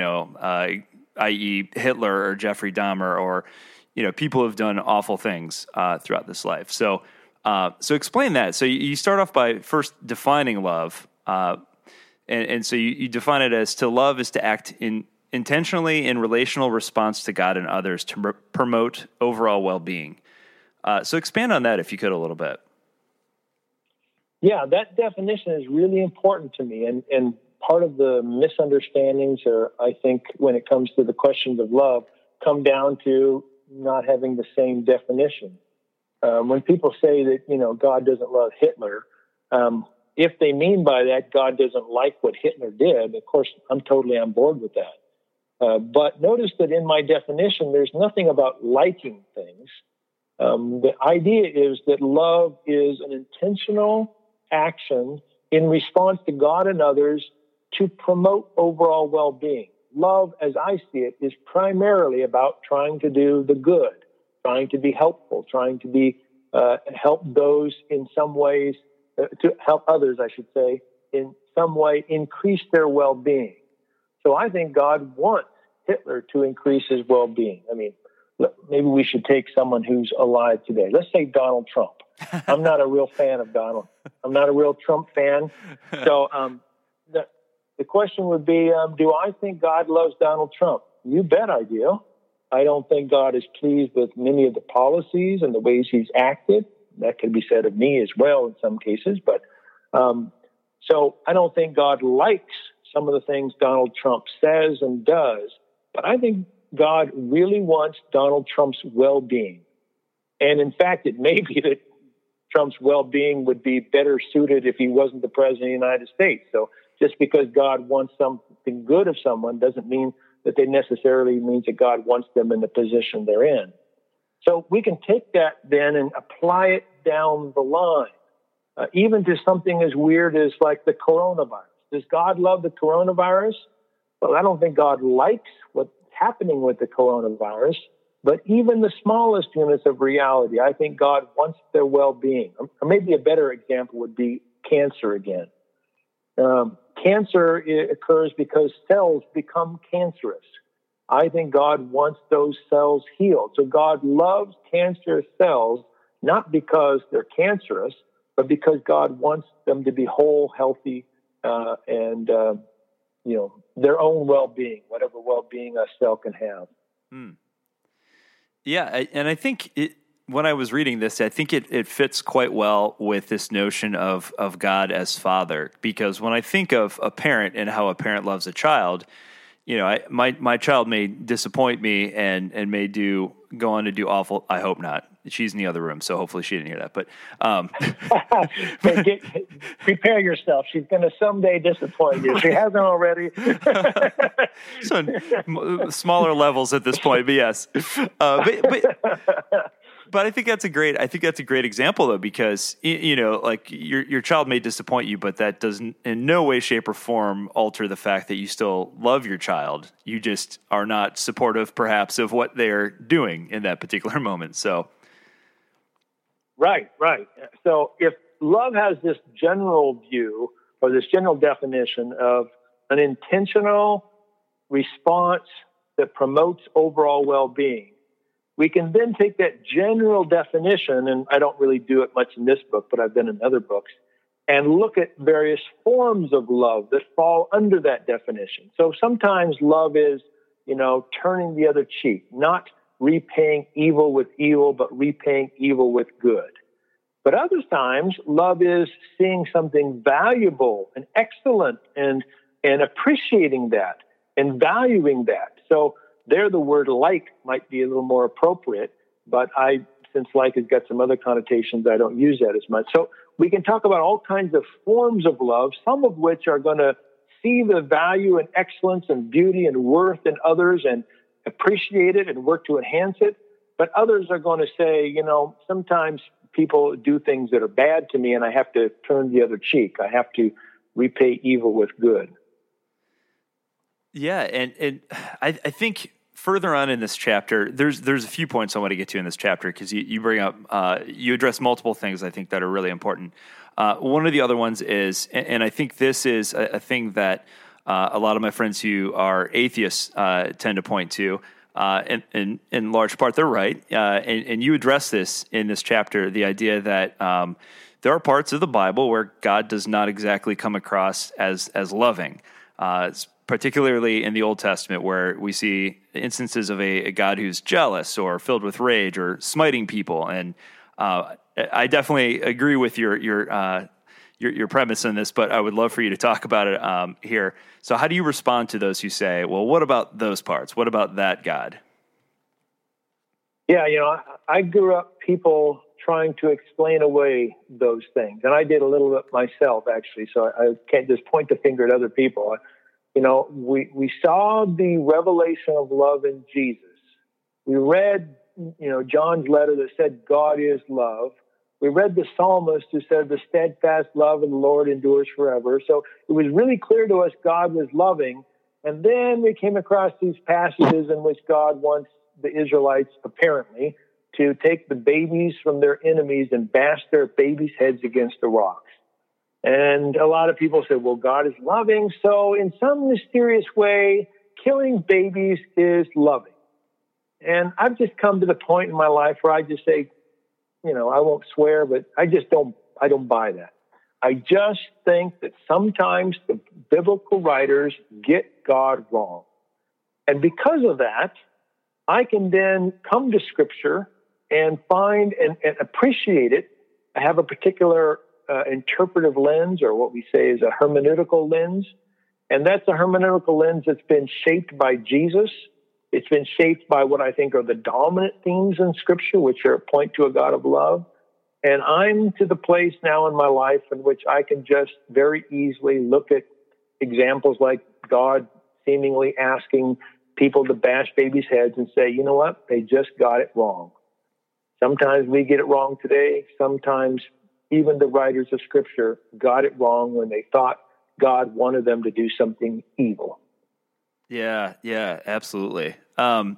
i.e. Hitler or Jeffrey Dahmer, or, people who have done awful things throughout this life. So explain that. So you start off by first defining love. And so you define it as to love is to act intentionally in relational response to God and others to promote overall well-being. So expand on that if you could a little bit. Yeah, that definition is really important to me. And part of the misunderstandings, or I think when it comes to the questions of love, come down to not having the same definition. When people say that, God doesn't love Hitler, if they mean by that God doesn't like what Hitler did, of course, I'm totally on board with that. But notice that in my definition, there's nothing about liking things. The idea is that love is an intentional action in response to God and others to promote overall well-being. Love, as I see it, is primarily about trying to do the good, trying to be helpful, trying to be help those in some ways, to help others, I should say, in some way increase their well-being. So I think God wants Hitler to increase his well-being. I mean, maybe we should take someone who's alive today. Let's say Donald Trump. I'm not a real fan of Donald. I'm not a real Trump fan. So the question would be, do I think God loves Donald Trump? You bet I do. I don't think God is pleased with many of the policies and the ways he's acted. That can be said of me as well in some cases. But so I don't think God likes some of the things Donald Trump says and does. But I think God really wants Donald Trump's well-being. And in fact, it may be that Trump's well-being would be better suited if he wasn't the president of the United States. So just because God wants something good of someone doesn't mean that they necessarily means that God wants them in the position they're in. So we can take that then and apply it down the line, even to something as weird as like the coronavirus. Does God love the coronavirus? Well, I don't think God likes what's happening with the coronavirus, But even the smallest units of reality, I think God wants their well-being. Or maybe a better example would be cancer again. Cancer occurs because cells become cancerous. I think God wants those cells healed. So God loves cancerous cells, not because they're cancerous, but because God wants them to be whole, healthy, and their own well-being, whatever well-being a cell can have. Yeah, and I think when I was reading this, I think it fits quite well with this notion of God as Father, because when I think of a parent and how a parent loves a child, my child may disappoint me and may go on to do awful. I hope not. She's in the other room, so hopefully she didn't hear that. But prepare yourself. She's going to someday disappoint you. She hasn't already. So smaller levels at this point, but yes. But I think that's a great example though, because like your child may disappoint you, but that doesn't in no way, shape, or form alter the fact that you still love your child. You just are not supportive, perhaps, of what they're doing in that particular moment. So, right. So if love has this general view or this general definition of an intentional response that promotes overall well-being, we can then take that general definition, and I don't really do it much in this book, but I've done in other books, and look at various forms of love that fall under that definition. So sometimes love is, turning the other cheek, not repaying evil with evil, but repaying evil with good. But other times, love is seeing something valuable and excellent and appreciating that and valuing that. So there, the word like might be a little more appropriate, but since like has got some other connotations, I don't use that as much. So we can talk about all kinds of forms of love, some of which are going to see the value and excellence and beauty and worth in others and appreciate it and work to enhance it. But others are going to say, sometimes people do things that are bad to me and I have to turn the other cheek. I have to repay evil with good. Yeah, and I think further on in this chapter, there's a few points I want to get to in this chapter because you bring up, you address multiple things I think that are really important. One of the other ones is, and I think this is a thing that a lot of my friends who are atheists tend to point to, and in large part they're right, and you address this in this chapter, the idea that there are parts of the Bible where God does not exactly come across as loving. Particularly in the Old Testament, where we see instances of a God who's jealous or filled with rage or smiting people. And I definitely agree with your premise on this, but I would love for you to talk about it here. So how do you respond to those who say, well, what about those parts? What about that God? Yeah, I grew up people trying to explain away those things. And I did a little bit myself, actually, so I can't just point the finger at other people. We saw the revelation of love in Jesus. We read, John's letter that said God is love. We read the psalmist who said the steadfast love of the Lord endures forever. So it was really clear to us God was loving. And then we came across these passages in which God wants the Israelites, apparently, to take the babies from their enemies and bash their babies' heads against the rocks. And a lot of people say, well, God is loving, so in some mysterious way, killing babies is loving. And I've just come to the point in my life where I just say, I won't swear, but I don't buy that. I just think that sometimes the biblical writers get God wrong. And because of that, I can then come to Scripture and find and appreciate it. I have a particular interpretive lens, or what we say is a hermeneutical lens. And that's a hermeneutical lens that's been shaped by Jesus. It's been shaped by what I think are the dominant themes in Scripture, which point to a God of love. And I'm to the place now in my life in which I can just very easily look at examples like God seemingly asking people to bash babies' heads and say, you know what? They just got it wrong. Sometimes we get it wrong today. Sometimes even the writers of Scripture got it wrong when they thought God wanted them to do something evil. Yeah, absolutely.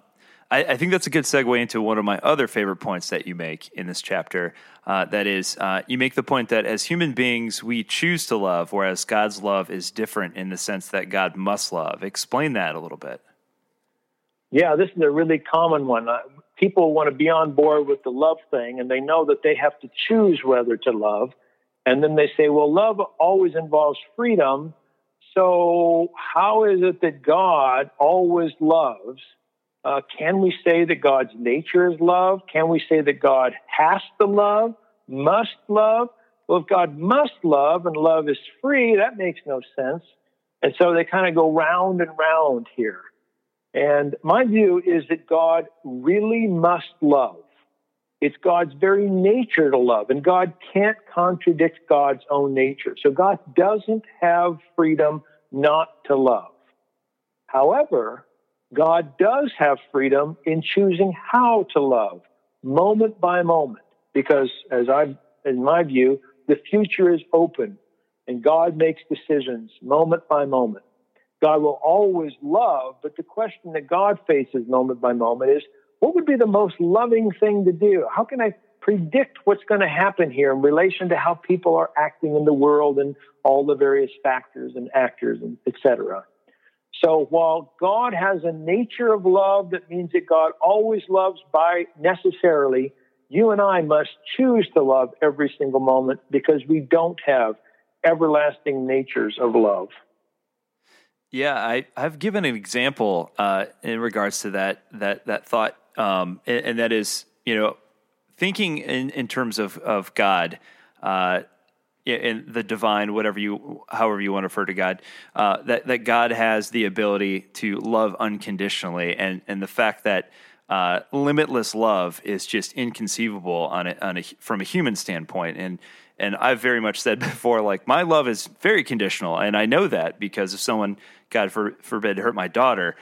I think that's a good segue into one of my other favorite points that you make in this chapter. That is, you make the point that as human beings, we choose to love, whereas God's love is different in the sense that God must love. Explain that a little bit. Yeah, this is a really common one. People want to be on board with the love thing, and they know that they have to choose whether to love. And then they say, well, love always involves freedom. So how is it that God always loves? Can we say that God's nature is love? Can we say that God has to love, must love? Well, if God must love and love is free, that makes no sense. And so they kind of go round and round here. And my view is that God really must love. It's God's very nature to love, and God can't contradict God's own nature. So God doesn't have freedom not to love. However, God does have freedom in choosing how to love, moment by moment, because in my view, the future is open, and God makes decisions moment by moment. God will always love, but the question that God faces moment by moment is, what would be the most loving thing to do? How can I predict what's going to happen here in relation to how people are acting in the world and all the various factors and actors and et cetera? So while God has a nature of love that means that God always loves by necessarily, you and I must choose to love every single moment because we don't have everlasting natures of love. Yeah, I've given an example in regards to that thought, and that is, thinking in terms of God, in the divine, however you want to refer to God, that God has the ability to love unconditionally, and the fact that limitless love is just inconceivable from a human standpoint, and I've very much said before, like, my love is very conditional, and I know that because if someone, God forbid, hurt my daughter,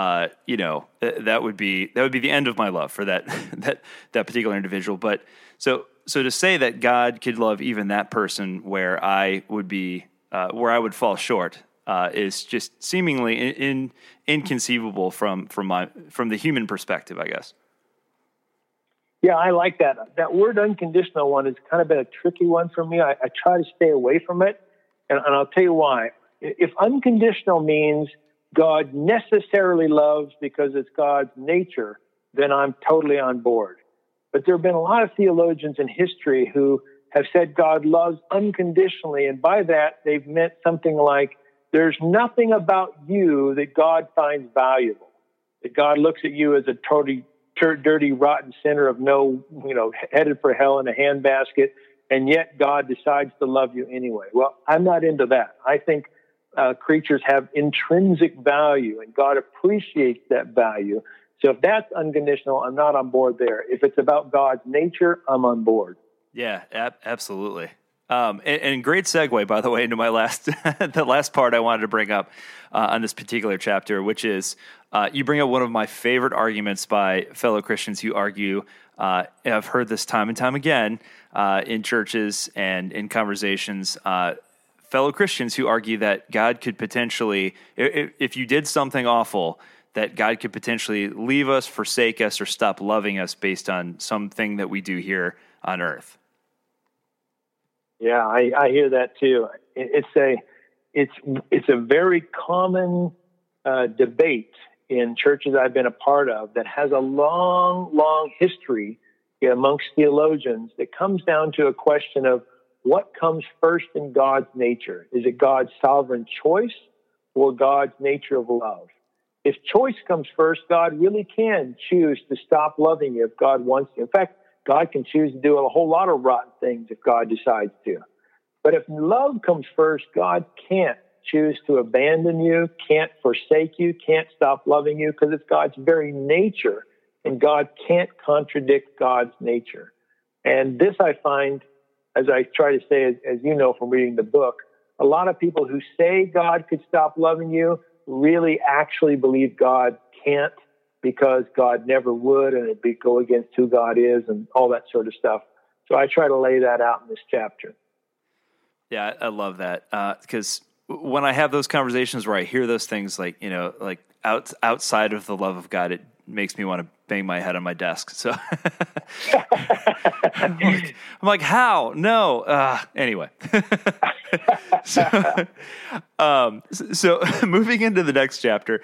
that would be the end of my love for that particular individual. But so to say that God could love even that person where I would fall short is just seemingly inconceivable from the human perspective, I guess. Yeah, I like that. That word unconditional one has kind of been a tricky one for me. I try to stay away from it, and I'll tell you why. If unconditional means God necessarily loves because it's God's nature, then I'm totally on board. But there have been a lot of theologians in history who have said God loves unconditionally, and by that they've meant something like, there's nothing about you that God finds valuable, that God looks at you as a totally dirty, rotten sinner of headed for hell in a handbasket, and yet God decides to love you anyway. Well, I'm not into that. I think creatures have intrinsic value, and God appreciates that value. So if that's unconditional, I'm not on board there. If it's about God's nature, I'm on board. Yeah, absolutely. And great segue, by the way, into my the last part I wanted to bring up on this particular chapter, which is you bring up one of my favorite arguments by fellow Christians who argue, I've heard this time and time again in churches and in conversations, fellow Christians who argue that God could potentially, if you did something awful, that God could potentially leave us, forsake us, or stop loving us based on something that we do here on earth. Yeah, I hear that too. It's a very common debate in churches I've been a part of that has a long history amongst theologians that comes down to a question of what comes first in God's nature. Is it God's sovereign choice or God's nature of love? If choice comes first, God really can choose to stop loving you if God wants to. In fact, God can choose to do a whole lot of rotten things if God decides to. But if love comes first, God can't choose to abandon you, can't forsake you, can't stop loving you, because it's God's very nature, and God can't contradict God's nature. And this I find, as I try to say, as you know from reading the book, a lot of people who say God could stop loving you really actually believe God can't, because God never would, and it'd go against who God is and all that sort of stuff. So I try to lay that out in this chapter. Yeah, I love that, because when I have those conversations where I hear those things, outside of the love of God, it makes me want to bang my head on my desk. So I'm like, how? No. Anyway. So moving into the next chapter,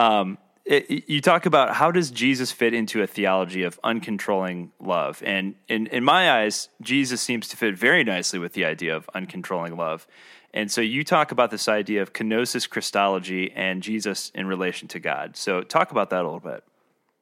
you talk about how does Jesus fit into a theology of uncontrolling love? And in my eyes, Jesus seems to fit very nicely with the idea of uncontrolling love. And so you talk about this idea of kenosis Christology and Jesus in relation to God. So talk about that a little bit.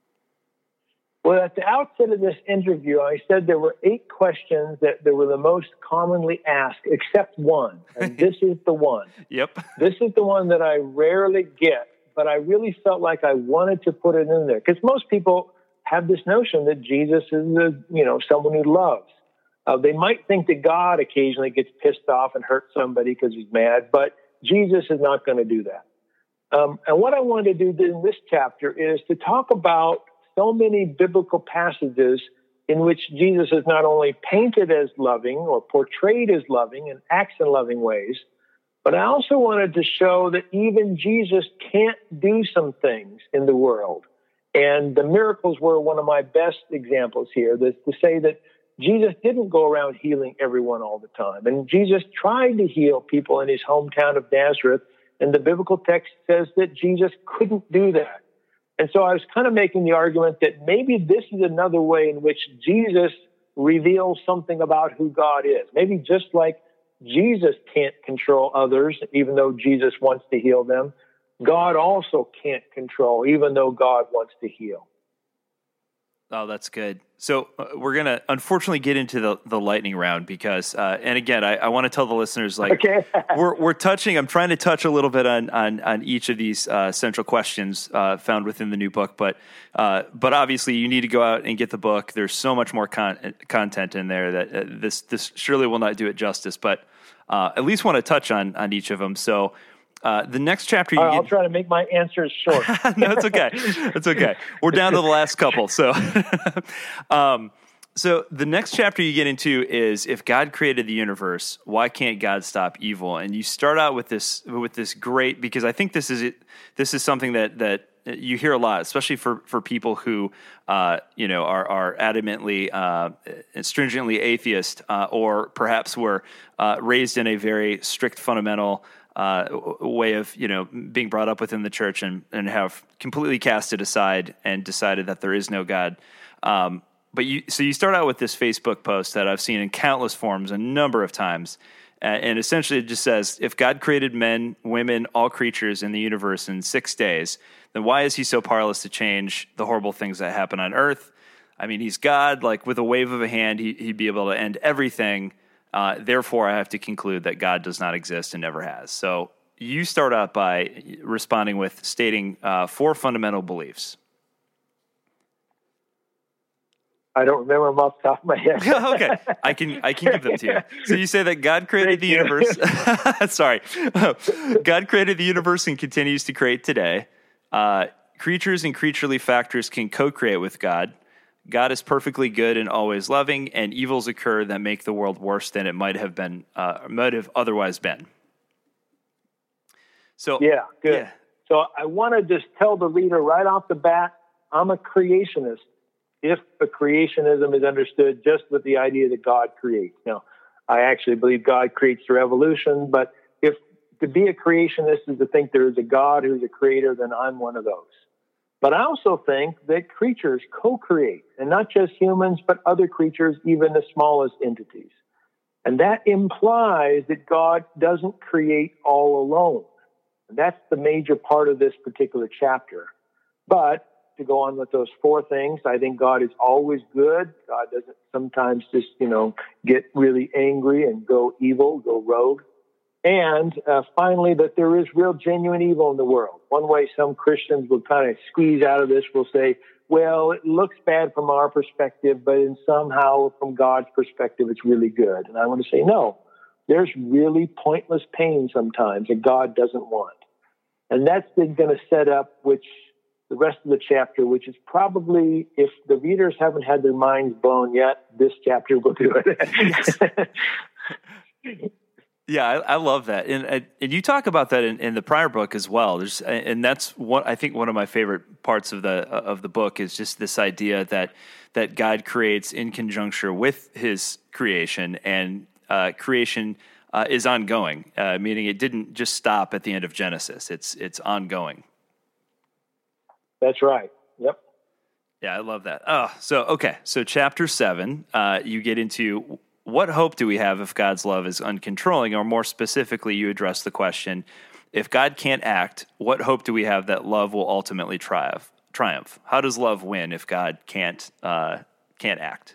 Well, at the outset of this interview, I said there were 8 questions that were the most commonly asked, except one. And this is the one. Yep. This is the one that I rarely get, but I really felt like I wanted to put it in there. Because most people have this notion that Jesus is, someone who loves. They might think that God occasionally gets pissed off and hurts somebody because he's mad, but Jesus is not going to do that. And what I wanted to do in this chapter is to talk about so many biblical passages in which Jesus is not only painted as loving or portrayed as loving and acts in loving ways, but I also wanted to show that even Jesus can't do some things in the world. And the miracles were one of my best examples here, to say that Jesus didn't go around healing everyone all the time. And Jesus tried to heal people in his hometown of Nazareth. And the biblical text says that Jesus couldn't do that. And so I was kind of making the argument that maybe this is another way in which Jesus reveals something about who God is. Maybe just like Jesus can't control others, even though Jesus wants to heal them, God also can't control, even though God wants to heal. Oh, that's good. So we're going to unfortunately get into the lightning round because, and again, I want to tell the listeners, like, okay. I'm trying to touch a little bit on each of these central questions found within the new book, but obviously you need to go out and get the book. There's so much more content in there that this surely will not do it justice, but at least want to touch on each of them. So the next chapter, I'll try to make my answers short. No, it's okay. It's okay. We're down to the last couple. So, so the next chapter you get into is if God created the universe, why can't God stop evil? And you start out with this great, because I think this is something that you hear a lot, especially for people who are adamantly stringently atheist, or perhaps were raised in a very strict fundamental way of being brought up within the church and have completely cast it aside and decided that there is no God. But you start out with this Facebook post that I've seen in countless forms a number of times, and essentially it just says, if God created men, women, all creatures in the universe in 6 days, then why is he so powerless to change the horrible things that happen on earth? I mean, he's God. Like, with a wave of a hand, he'd be able to end everything. Therefore, I have to conclude that God does not exist and never has. So you start out by responding with stating 4 fundamental beliefs. I don't remember them off the top of my head. Okay, I can give them to you. So you say that God created the universe. Sorry, God created the universe and continues to create today. Creatures and creaturely factors can co-create with God. God is perfectly good and always loving, and evils occur that make the world worse than it might have otherwise been. So yeah, good. Yeah. So I want to just tell the reader right off the bat, I'm a creationist. If a creationism is understood just with the idea that God creates. Now, I actually believe God creates through evolution, but if to be a creationist is to think there is a God who's a creator, then I'm one of those. But I also think that creatures co-create, and not just humans, but other creatures, even the smallest entities. And that implies that God doesn't create all alone. And that's the major part of this particular chapter. But to go on with those 4 things, I think God is always good. God doesn't sometimes just, get really angry and go evil, go rogue. And finally, that there is real genuine evil in the world. One way some Christians will kind of squeeze out of this will say, well, it looks bad from our perspective, but somehow from God's perspective, it's really good. And I want to say, no, there's really pointless pain sometimes that God doesn't want. And that's been going to set up the rest of the chapter, which is probably, if the readers haven't had their minds blown yet, this chapter will do it. Yeah, I love that, and you talk about that in the prior book as well. And that's what I think one of my favorite parts of the book is just this idea that God creates in conjunction with His creation, and creation is ongoing, meaning it didn't just stop at the end of Genesis. It's ongoing. That's right. Yep. Yeah, I love that. So chapter 7, you get into what hope do we have if God's love is uncontrolling, or more specifically, you address the question, if God can't act, what hope do we have that love will ultimately triumph? How does love win if God can't act?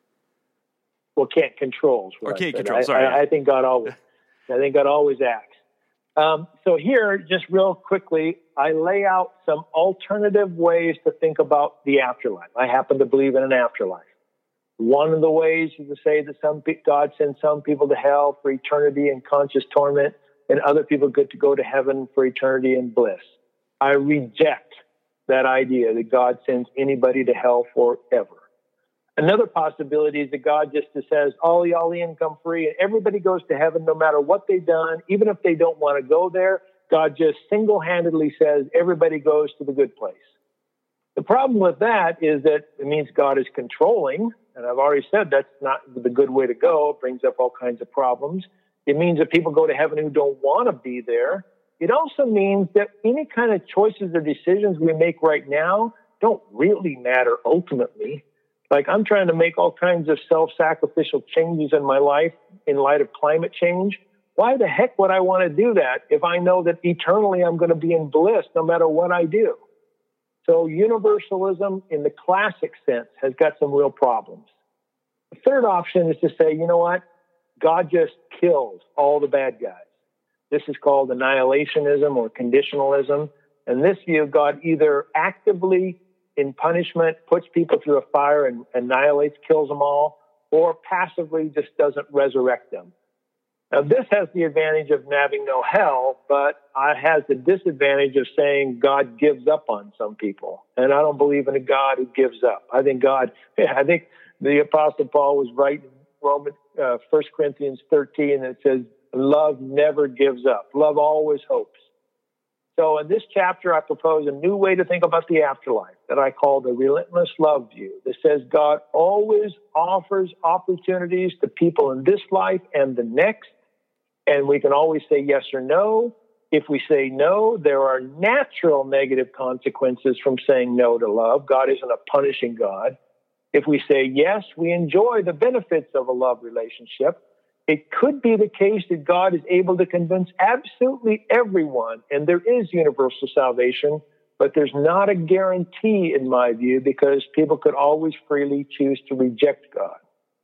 Well, can't control. Or can't control. Sorry. I think God always acts. So here, just real quickly, I lay out some alternative ways to think about the afterlife. I happen to believe in an afterlife. One of the ways is to say that God sends some people to hell for eternity in conscious torment, and other people get to go to heaven for eternity in bliss. I reject that idea that God sends anybody to hell forever. Another possibility is that God just says, all in, come free, and everybody goes to heaven no matter what they've done. Even if they don't want to go there, God just single-handedly says everybody goes to the good place. The problem with that is that it means God is controlling, and I've already said that's not the good way to go. It brings up all kinds of problems. It means that people go to heaven who don't want to be there. It also means that any kind of choices or decisions we make right now don't really matter ultimately. Like, I'm trying to make all kinds of self-sacrificial changes in my life in light of climate change. Why the heck would I want to do that if I know that eternally I'm going to be in bliss no matter what I do? So universalism in the classic sense has got some real problems. The third option is to say, you know what? God just kills all the bad guys. This is called annihilationism or conditionalism. And this view, God either actively, in punishment, puts people through a fire and annihilates, kills them all, or passively just doesn't resurrect them. Now, this has the advantage of having no hell, but it has the disadvantage of saying God gives up on some people. And I don't believe in a God who gives up. I think the Apostle Paul was right in 1 Corinthians 13, and it says, love never gives up. Love always hopes. So in this chapter, I propose a new way to think about the afterlife that I call the relentless love view. That says God always offers opportunities to people in this life and the next. And we can always say yes or no. If we say no, there are natural negative consequences from saying no to love. God isn't a punishing God. If we say yes, we enjoy the benefits of a love relationship. It could be the case that God is able to convince absolutely everyone, and there is universal salvation, but there's not a guarantee in my view, because people could always freely choose to reject God.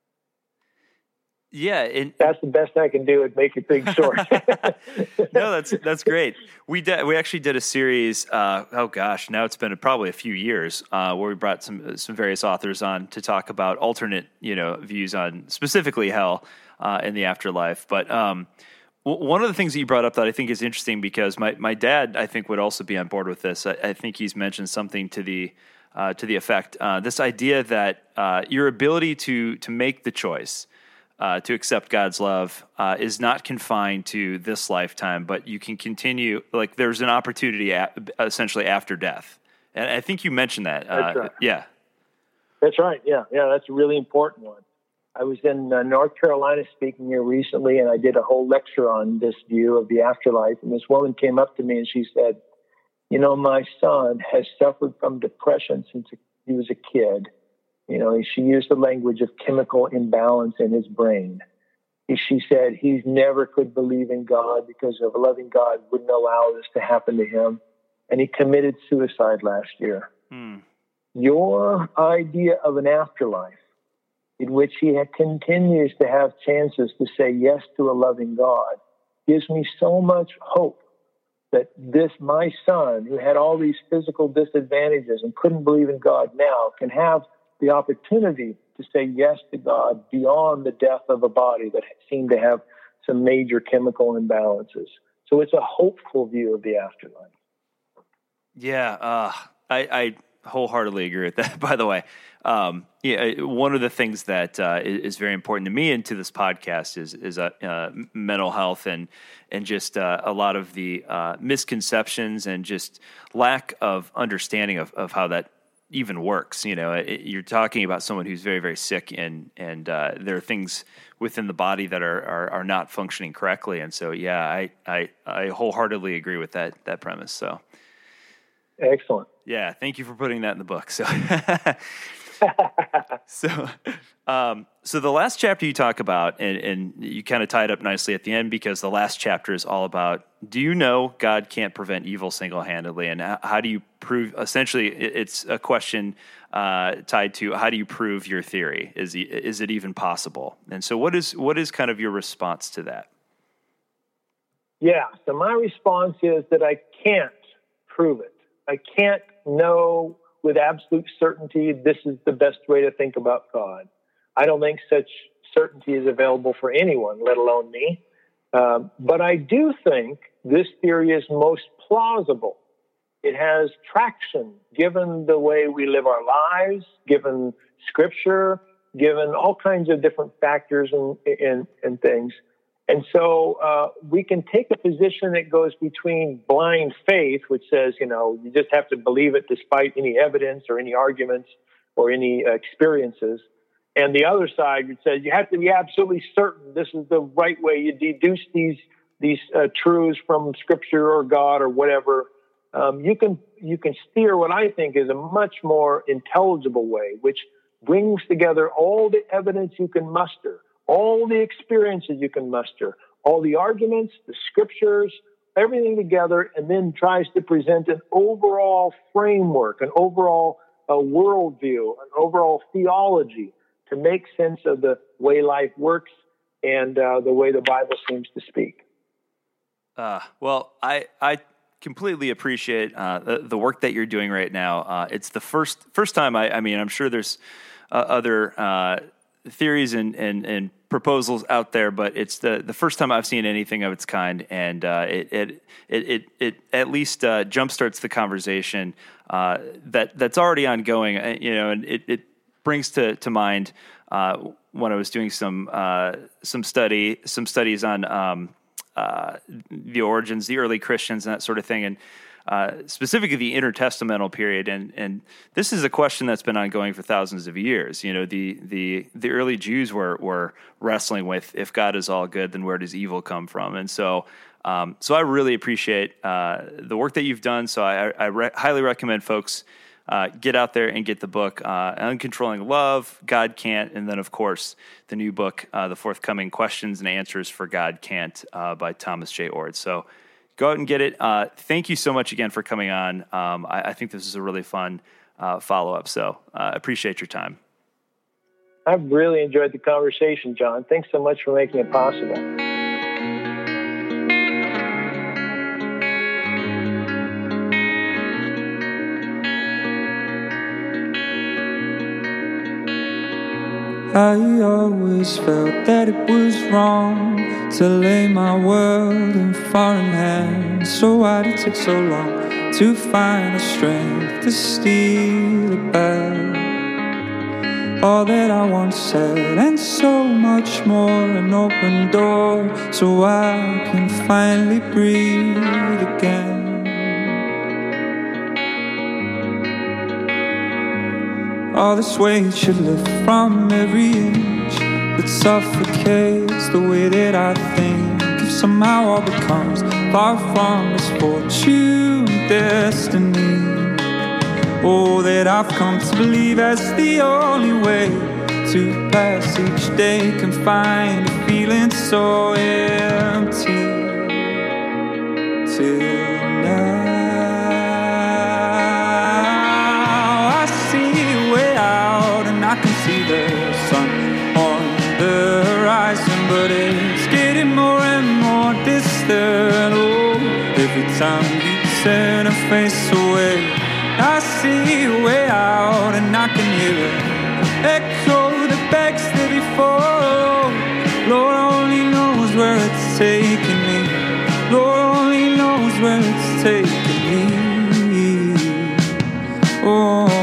Yeah, that's the best I can do at making things short. No, that's great. We actually did a series. Now it's been probably a few years where we brought some various authors on to talk about alternate views on specifically hell and the afterlife. But one of the things that you brought up that I think is interesting, because my dad, I think, would also be on board with this. I think he's mentioned something to the effect this idea that your ability to make the choice to accept God's love is not confined to this lifetime, but you can continue. Like, there's an opportunity essentially after death, and I think you mentioned that. That's right. Yeah, that's right. Yeah, that's a really important one. I was in North Carolina speaking here recently, and I did a whole lecture on this view of the afterlife. And this woman came up to me and she said, my son has suffered from depression since he was a kid. She used the language of chemical imbalance in his brain. She said he never could believe in God because of a loving God wouldn't allow this to happen to him. And he committed suicide last year. Your idea of an afterlife in which he continues to have chances to say yes to a loving God gives me so much hope that my son, who had all these physical disadvantages and couldn't believe in God now, can have the opportunity to say yes to God beyond the death of a body that seemed to have some major chemical imbalances. So it's a hopeful view of the afterlife. Yeah, wholeheartedly agree with that. By the way, one of the things that is very important to me and to this podcast is mental health and just a lot of the misconceptions and just lack of understanding of how that even works. You're talking about someone who's very, very sick, and there are things within the body that are not functioning correctly. And so, I wholeheartedly agree with that premise. So, excellent. Yeah, thank you for putting that in the book. So, so the last chapter you talk about, and you kind of tie it up nicely at the end, because the last chapter is all about, do you know God can't prevent evil single-handedly? And how do you prove, essentially, it's a question tied to, how do you prove your theory? Is it even possible? And so what is kind of your response to that? Yeah, so my response is that I can't prove it. I can't know with absolute certainty this is the best way to think about God. I don't think such certainty is available for anyone, let alone me. But I do think this theory is most plausible. It has traction, given the way we live our lives, given Scripture, given all kinds of different factors and things. And so we can take a position that goes between blind faith, which says, you just have to believe it despite any evidence or any arguments or any experiences. And the other side, which says you have to be absolutely certain this is the right way. You deduce these truths from Scripture or God or whatever. You can steer what I think is a much more intelligible way, which brings together all the evidence you can muster, all the experiences you can muster, all the arguments, the Scriptures, everything together, and then tries to present an overall framework, an overall worldview, an overall theology to make sense of the way life works and the way the Bible seems to speak. Well, I completely appreciate the work that you're doing right now. It's the first time. I mean, I'm sure there's other theories and proposals out there, but it's the first time I've seen anything of its kind, and it at least jumpstarts the conversation that's already ongoing. And it brings to mind when I was doing some studies on the origins, the early Christians, and that sort of thing, and specifically the intertestamental period. And this is a question that's been ongoing for thousands of years. The early Jews were wrestling with, if God is all good, then where does evil come from? And so I really appreciate the work that you've done. So I highly recommend folks get out there and get the book, Uncontrolling Love, God Can't, and then, of course, the new book, the forthcoming Questions and Answers for God Can't by Thomas J. Oord. So go out and get it. Thank you so much again for coming on. I think this is a really fun follow-up, so appreciate your time. I've really enjoyed the conversation, John. Thanks so much for making it possible. I always felt that it was wrong to lay my world in foreign hands. So why did it take so long to find the strength to steal it back? All that I once said and so much more, an open door so I can finally breathe again. All this weight should lift from every inch that suffocates the way that I think. If somehow all becomes far from misfortune, destiny, oh, that I've come to believe as the only way to pass each day, confined to feeling so empty till now. I can see the sun on the horizon, but it's getting more and more distant. Oh, every time you turn a face away, I see a way out, and I can hear it echo that begs to be full. Lord only knows where it's taking me. Lord only knows where it's taking me. Oh.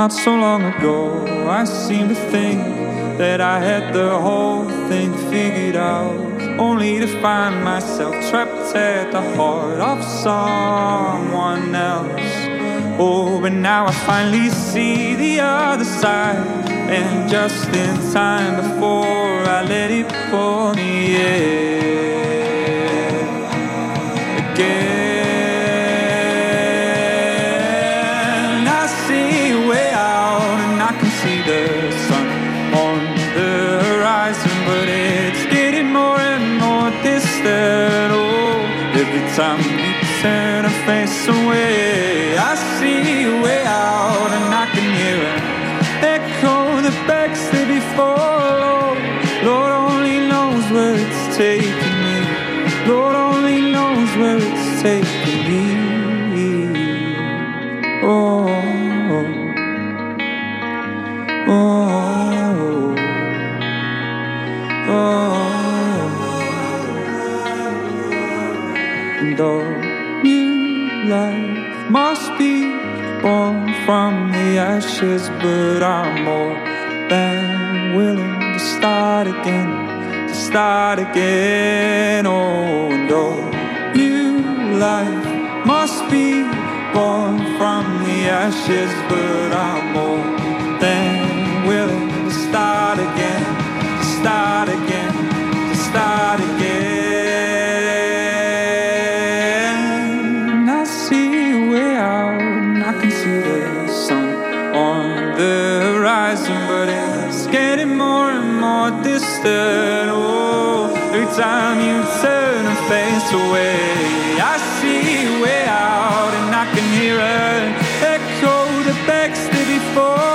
Not so long ago, I seemed to think that I had the whole thing figured out, only to find myself trapped at the heart of someone else. Oh, but now I finally see the other side, and just in time before I let it pull me in again. I see a way out, and I can see the sun on the horizon, but it's getting more and more distant. Oh, every time you turn a face away, I see a way out, and I can hear it echo the backstay before. Lord only knows where it's taking me. Lord only knows where it's taking me. Oh, oh, oh, oh. And all new life must be born from the ashes, but I'm more than willing to start again, to start again. Oh, and all new life must be born from the ashes, but I'm more than willing to start again, to start again, to start again. I see a way out, and I can see the sun on the horizon, but it's getting more and more distant. Oh, every time you turn and face away, I see a way out, and I can hear it echo the backstay before.